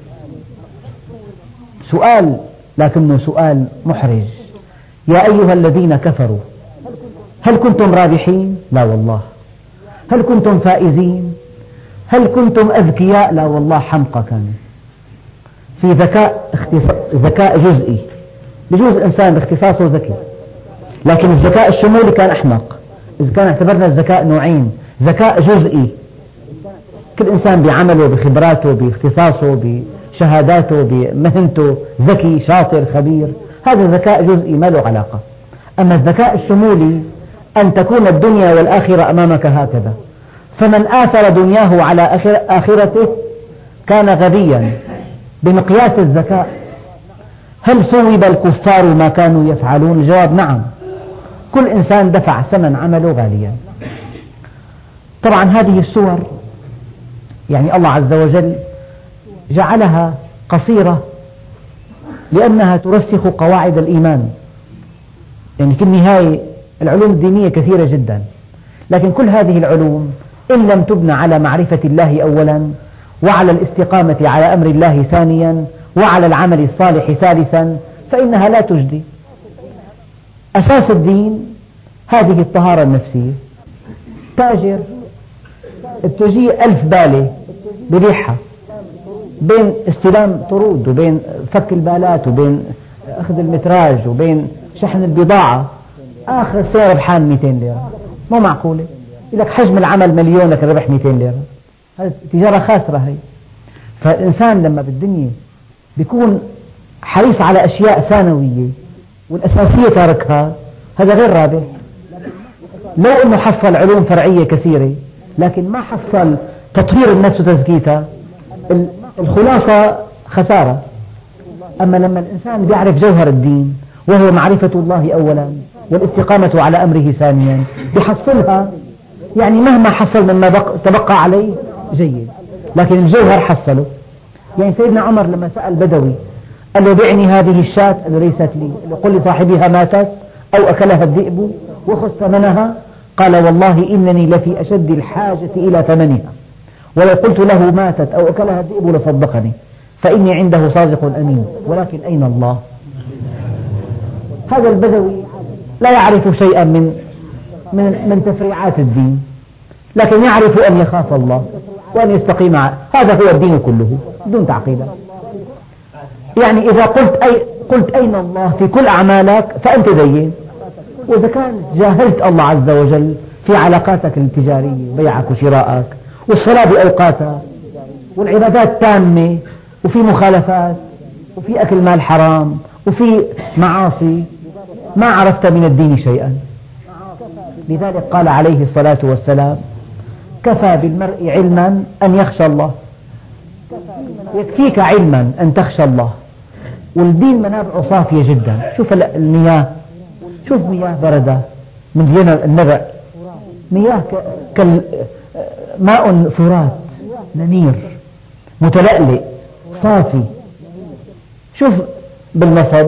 سؤال لكنه سؤال محرج. يا أيها الذين كفروا هل كنتم رابحين؟ لا والله. هل كنتم فائزين؟ هل كنتم أذكياء؟ لا والله، حمقى كانوا. في ذكاء جزئي، بجوز إنسان باختصاصه ذكي، لكن الذكاء الشمولي كان أحمق. إذا كان اعتبرنا الذكاء نوعين: ذكاء جزئي، كل إنسان بعمله بخبراته باختصاصه بشهاداته بمهنته ذكي شاطر خبير، هذا ذكاء جزئي ما له علاقة. أما الذكاء الشمولي أن تكون الدنيا والآخرة أمامك هكذا، فمن آثر دنياه على آخرته كان غبيا بمقياس الذكاء. هل صوب الكفار ما كانوا يفعلون؟ الجواب نعم، كل إنسان دفع ثمن عمله غاليا. طبعا هذه السور يعني الله عز وجل جعلها قصيرة لأنها ترسخ قواعد الإيمان. يعني في النهاية العلوم الدينية كثيرة جدا، لكن كل هذه العلوم إن لم تبنى على معرفة الله أولا، وعلى الاستقامة على أمر الله ثانيا، وعلى العمل الصالح ثالثا، فإنها لا تجدي. أساس الدين هذه الطهارة النفسية. تاجر بتجيه 1000 بالة بريحها بين استلام طرود وبين فك البالات وبين أخذ المتراج وبين شحن البضاعة، آخر السنة ربحان 200 ليرة. مو معقولة، لك حجم العمل مليون لكن ربح 200 ليرة، هذه تجارة خاسرة هي. فالإنسان لما بالدنيا بيكون حريص على أشياء ثانوية والأساسية تاركها، هذا غير رابح. لو أنه حصل علوم فرعية كثيرة لكن ما حصل تطهير النفس وتزكيتها، الخلاصة خسارة. أما لما الإنسان يعرف جوهر الدين وهو معرفة الله أولا والاستقامة على أمره ثانيا بحصلها، يعني مهما حصل مما تبقى عليه جيد، لكن الجوهر حصله. يعني سيدنا عمر لما سأل بدوي قال له: بعني هذه الشاة، قال له: ليست لي. قل لصاحبها ماتت أو أكلها الذئب وخذ ثمنها. قال: والله إنني لفي أشد الحاجة إلى ثمنها، ولو قلت له ماتت أو أكلها الذئب لصدقني، فإني عنده صادق أمين، ولكن أين الله؟ هذا البدوي لا يعرف شيئا من تفريعات الدين، لكن يعرف أن يخاف الله وأن يستقيم. هذا هو الدين كله بدون تعقيدات. يعني إذا قلت أين الله في كل أعمالك فأنت دين. وإذا كان جاهلت الله عز وجل في علاقاتك التجارية بيعك وشراءك والصلاة بأوقاتها والعبادات تامة وفي مخالفات وفي أكل مال حرام وفي معاصي، ما عرفت من الدين شيئا. لذلك قال عليه الصلاة والسلام: كفى بالمرء علما أن يخشى الله. يكفيك علما أن تخشى الله. والدين منابعه صافية جدا. شوف المياه، شوف مياه بردة من دينا النبع، مياه ماء فرات نمير متلألئ صافي. شوف بالنصب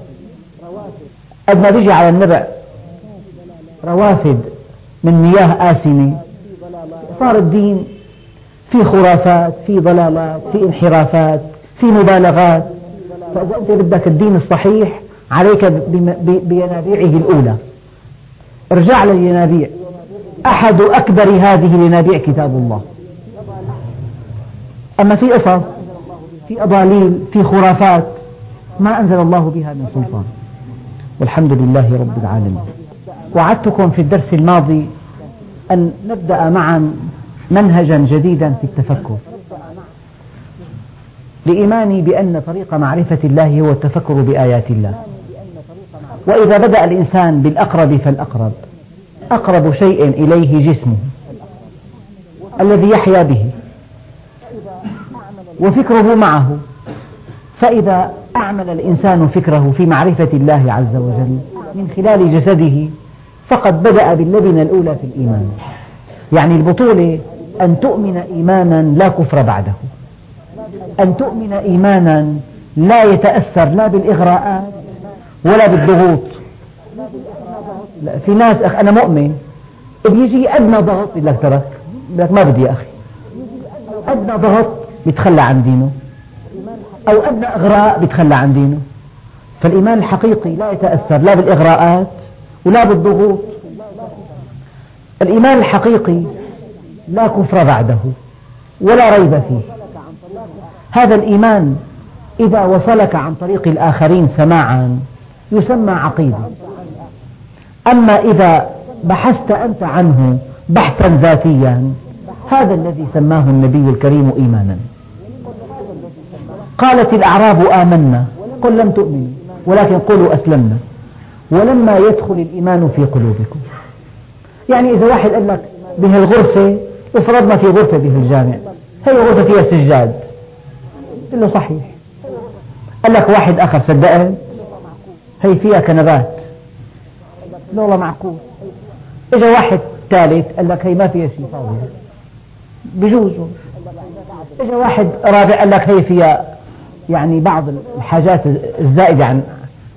قد ما بيجي على النبع روافد من مياه آسنة. صار الدين في خرافات، في ضلالات، في انحرافات، في مبالغات. فإذا أنت بدك الدين الصحيح عليك بينابيعه الأولى. ارجع للينابيع. أحد أكبر هذه الينابيع كتاب الله. أما في قصص، في أضاليل، في خرافات ما أنزل الله بها من سلطان، والحمد لله رب العالمين. وعدتكم في الدرس الماضي أن نبدأ معا منهجا جديدا في التفكر، لإيماني بأن طريق معرفة الله هو التفكر بآيات الله. وإذا بدأ الإنسان بالأقرب فالأقرب، أقرب شيء إليه جسمه الذي يحيا به وفكره معه. فإذا أعمل الإنسان فكره في معرفة الله عز وجل من خلال جسده فقد بدأ باللبنة الأولى في الإيمان. يعني البطولة أن تؤمن إيمانا لا كفر بعده، أن تؤمن إيمانا لا يتأثر لا بالإغراءات ولا بالضغوط. في ناس أنا مؤمن بيجي أدنى ضغط يقول لك ترك، لك ما بدي يا أخي. أدنى ضغط بيتخلى عن دينه، أو أدنى إغراء بيتخلى عن دينه. فالإيمان الحقيقي لا يتأثر لا بالإغراءات ولا بالضغوط. الإيمان الحقيقي لا كفر بعده ولا ريب فيه. هذا الإيمان إذا وصلك عن طريق الآخرين سماعا يسمى عقيدة. أما إذا بحثت أنت عنه بحثا ذاتيا، هذا الذي سماه النبي الكريم إيمانا. قالت الأعراب آمنا، قل لم تؤمنوا ولكن قولوا أسلمنا ولما يدخل الإيمان في قلوبكم. يعني إذا واحد قال لك به الغرفة، افرضنا في غرفة به الجامع، هي غرفة فيها سجاد، قل له صحيح. قال لك واحد آخر صدقت هي فيها كنبات، لا والله معقول. إجا واحد ثالث قال لك هي ما فيها شيء فاضية، بجوز. إجا واحد رابع قال لك هي فيها يعني بعض الحاجات الزائدة عن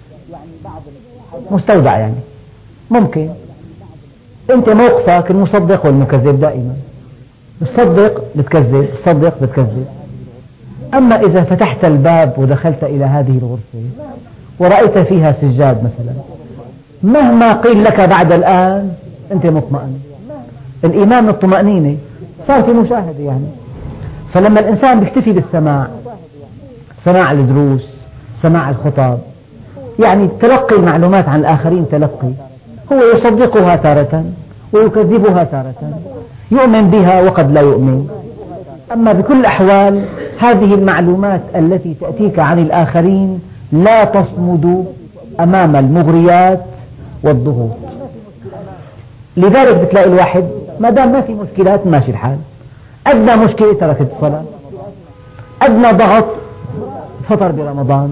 مستودع، يعني ممكن. أنت موقفك المصدق والمكذب دائما، تصدق بتكذب، تصدق بتكذب. أما إذا فتحت الباب ودخلت إلى هذه الغرفة ورأيت فيها سجاد مثلا، مهما قيل لك بعد الآن أنت مطمئن. الإيمان من الطمأنينة، صار في مشاهدة يعني. فلما الإنسان بيكتفي بالسماع، سماع الدروس، سماع الخطب، يعني تلقي المعلومات عن الآخرين تلقي، هو يصدقها تارة ويكذبها تارة، يؤمن بها وقد لا يؤمن. أما بكل الأحوال هذه المعلومات التي تأتيك عن الآخرين لا تصمد أمام المغريات والضغوط. لذلك بتلاقي الواحد ما دام ما في مشكلات ماشي الحال، أدنى مشكلة تركت الصلاة، أدنى ضغط فطر برمضان،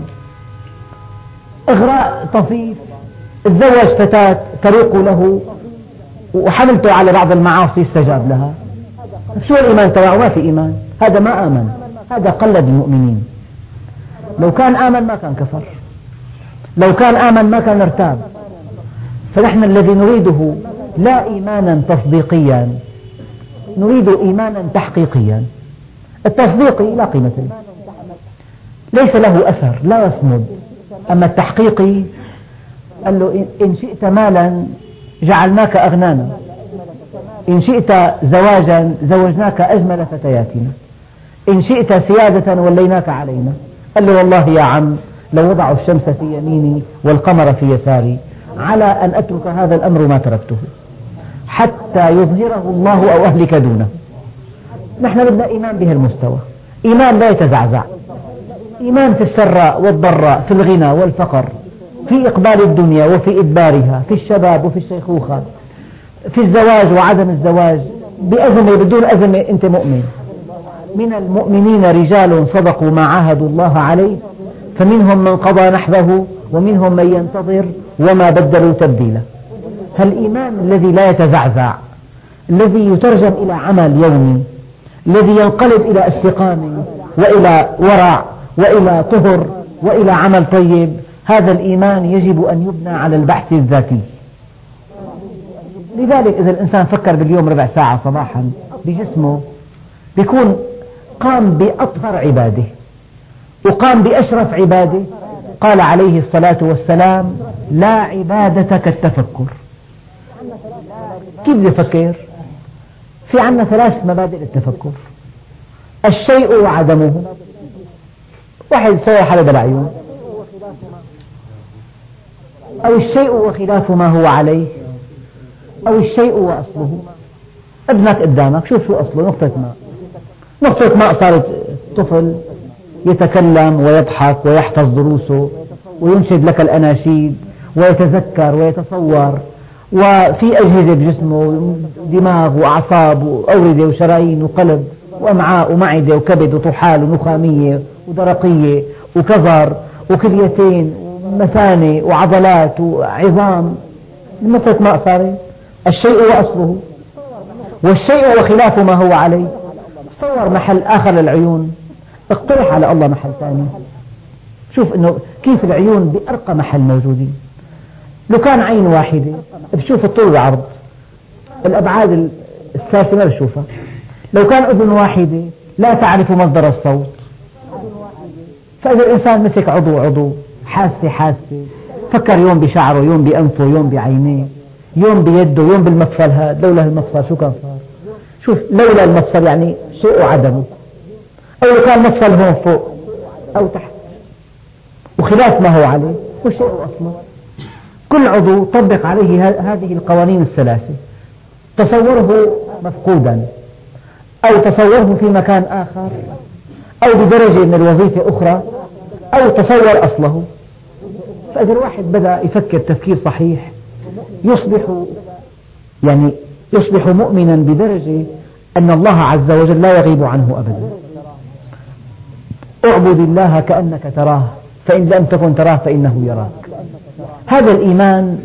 إغراء طفيف، تزوج فتاة تروق له وحملته على بعض المعاصي استجاب لها. شو الإيمان تبعه؟ ما في إيمان، هذا ما آمن، هذا قلد المؤمنين. لو كان آمن ما كان كفر، لو كان آمن ما كان ارتاب. فنحن الذي نريده لا إيمانا تصديقيا، نريد إيمانا تحقيقيا. التصديقي لا قيمة له، ليس له أثر، لا يصمد. أما التحقيقي قال له إن شئت مالا جعلناك أغنانا، إن شئت زواجا زوجناك أجمل فتياتنا، إن شئت سيادة وليناك علينا. قال له والله يا عم لو وضعوا الشمس في يميني والقمر في يساري على أن أترك هذا الأمر ما تركته حتى يظهره الله أو أهلك دونه. نحن بدنا إيمان به المستوى، إيمان لا يتزعزع، إيمان في السراء والضراء، في الغنى والفقر، في إقبال الدنيا وفي إدبارها، في الشباب وفي الشيخوخة، في الزواج وعدم الزواج، بأزمة بدون أزمة أنت مؤمن. من المؤمنين رجال صدقوا ما عاهدوا الله عليه فمنهم من قضى نحبه ومنهم من ينتظر وما بدلوا تبديلا. فالإيمان الذي لا يتزعزع، الذي يترجم إلى عمل يومي، الذي ينقلب إلى استقامة وإلى ورع وإلى طهر وإلى عمل طيب، هذا الإيمان يجب أن يبنى على البحث الذاتي. لذلك إذا الإنسان فكر باليوم ربع ساعة صباحا بجسمه بيكون قام بأطهر عباده وقام بأشرف عباده. قال عليه الصلاة والسلام لا عبادة كالتفكر. كيف يفكر؟ في عندنا 3 مبادئ للتفكر: الشيء وعدمه، واحد صور حلب العيون، أو الشيء وخلاف ما هو عليه، أو الشيء وأصله. ابنك قدامك شوف شو أصله، نقطة ماء، نقطة ماء صارت طفل يتكلم ويضحك ويحفظ دروسه وينشد لك الأناشيد ويتذكر ويتصور، وفي أجهزة بجسمه، دماغ وأعصاب وأوردة وشرايين وقلب وأمعاء ومعدة وكبد وطحال ونخامية ودرقية وكظر وكليتين ومثانة وعضلات وعظام. نقطة ماء صارت. الشيء وأصله، والشيء وخلاف ما هو عليه. تصور محل آخر للعيون، اقترح على الله محل ثاني، شوف إنه كيف العيون بأرقى محل موجودين. لو كان عين واحدة بشوف الطول والعرض، الأبعاد الثالثة ما بشوفها. لو كان أذن واحدة لا تعرف مصدر الصوت. فإذا الإنسان مسك عضو حاسة، فكر يوم بشعره، يوم بأنفه، يوم بعينيه، يوم بيده، يوم بالمفصل. هذا لولا المفصل شو كان صار؟ شوف لولا المفصل يعني شيء وعدمه، أو لو كان مفصل هون فوق أو تحت وخلاف ما هو عليه، والشيء أصله. كل عضو طبق عليه هذه القوانين الثلاثة. تصوره مفقودا، أو تصوره في مكان آخر، أو بدرجة من الوظيفة أخرى، أو تصور أصله. فإذا الواحد بدأ يفكر تفكير صحيح يصبح مؤمنا بدرجة أن الله عز وجل لا يغيب عنه أبدا. اعبد الله كأنك تراه فإن لم تكن تراه فإنه يراك. هذا الإيمان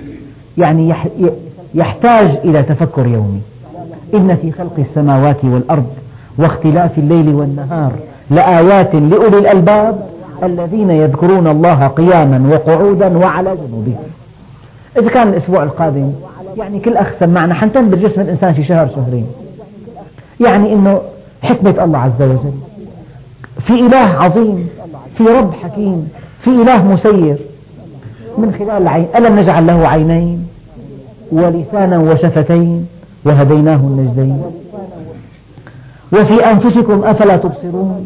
يحتاج إلى تفكر يومي. إن في خلق السماوات والأرض واختلاف الليل والنهار لآيات لأولي الألباب الذين يذكرون الله قياما وقعودا وعلى جنوبهم. إذا كان الأسبوع القادم كل أخ سمعنا حنتم بالجسم الإنسان في شهر شهرين، إنه حكمة الله عز وجل، في إله عظيم، في رب حكيم، في إله مسير من خلال العين. ألم نجعل له عينين ولسانا وشفتين وهديناه النجدين. وفي أنفسكم أفلا تبصرون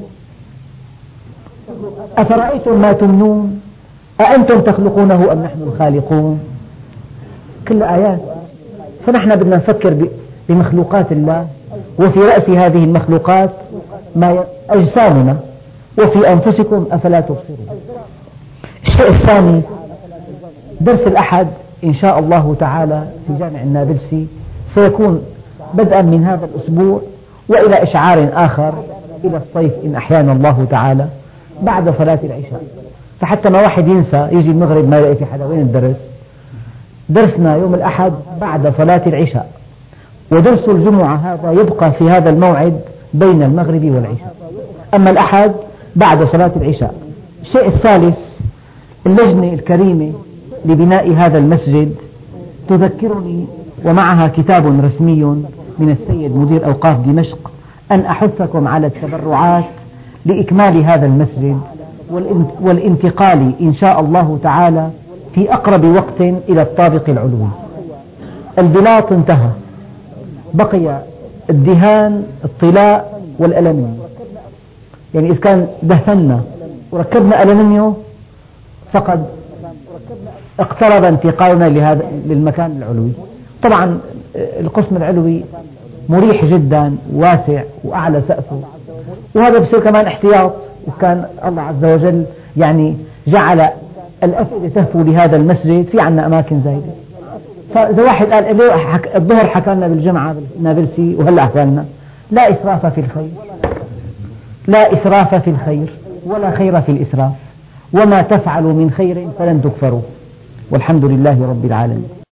أفرأيتم ما تمنون أأنتم تخلقونه أم نحن الخالقون. كل آيات. فنحن بدنا نفكر بمخلوقات الله، وفي رأس هذه المخلوقات أجسامنا. وفي أنفسكم أفلا تبصرون. الشيء الثاني، درس الأحد إن شاء الله تعالى في جامع النابلسي سيكون بدءا من هذا الأسبوع وإلى إشعار آخر إلى الصيف إن أحيانا الله تعالى بعد صلاة العشاء. فحتى ما واحد ينسى يجي المغرب ما يلاقي في حدا وين الدرس. درسنا يوم الأحد بعد صلاة العشاء، ودرس الجمعة هذا يبقى في هذا الموعد بين المغرب والعشاء. أما الأحد بعد صلاة العشاء. الشيء الثالث، اللجنة الكريمة لبناء هذا المسجد تذكرني ومعها كتاب رسمي من السيد مدير أوقاف دمشق أن أحثكم على التبرعات لإكمال هذا المسجد والانتقال إن شاء الله تعالى في أقرب وقت إلى الطابق العلوي. البلاط انتهى، بقي الدهان، الطلاء والألمنيوم. إذا كان دهنا وركبنا ألمنيوم فقد اقترب انتقالنا للمكان العلوي. طبعا القسم العلوي مريح جدا، واسع وأعلى سقفه، وهذا بصير كمان احتياط. وكان الله عز وجل جعل الأفئدة تهفو لهذا المسجد، في عنا أماكن زايدة. فإذا واحد قال الظهر حكى لنا بالجمعة بالنابلسي وهلأ حكى لنا، لا إسراف في الخير، لا إسراف في الخير ولا خير في الإسراف، وما تفعلوا من خير فلن تكفروا، والحمد لله رب العالمين.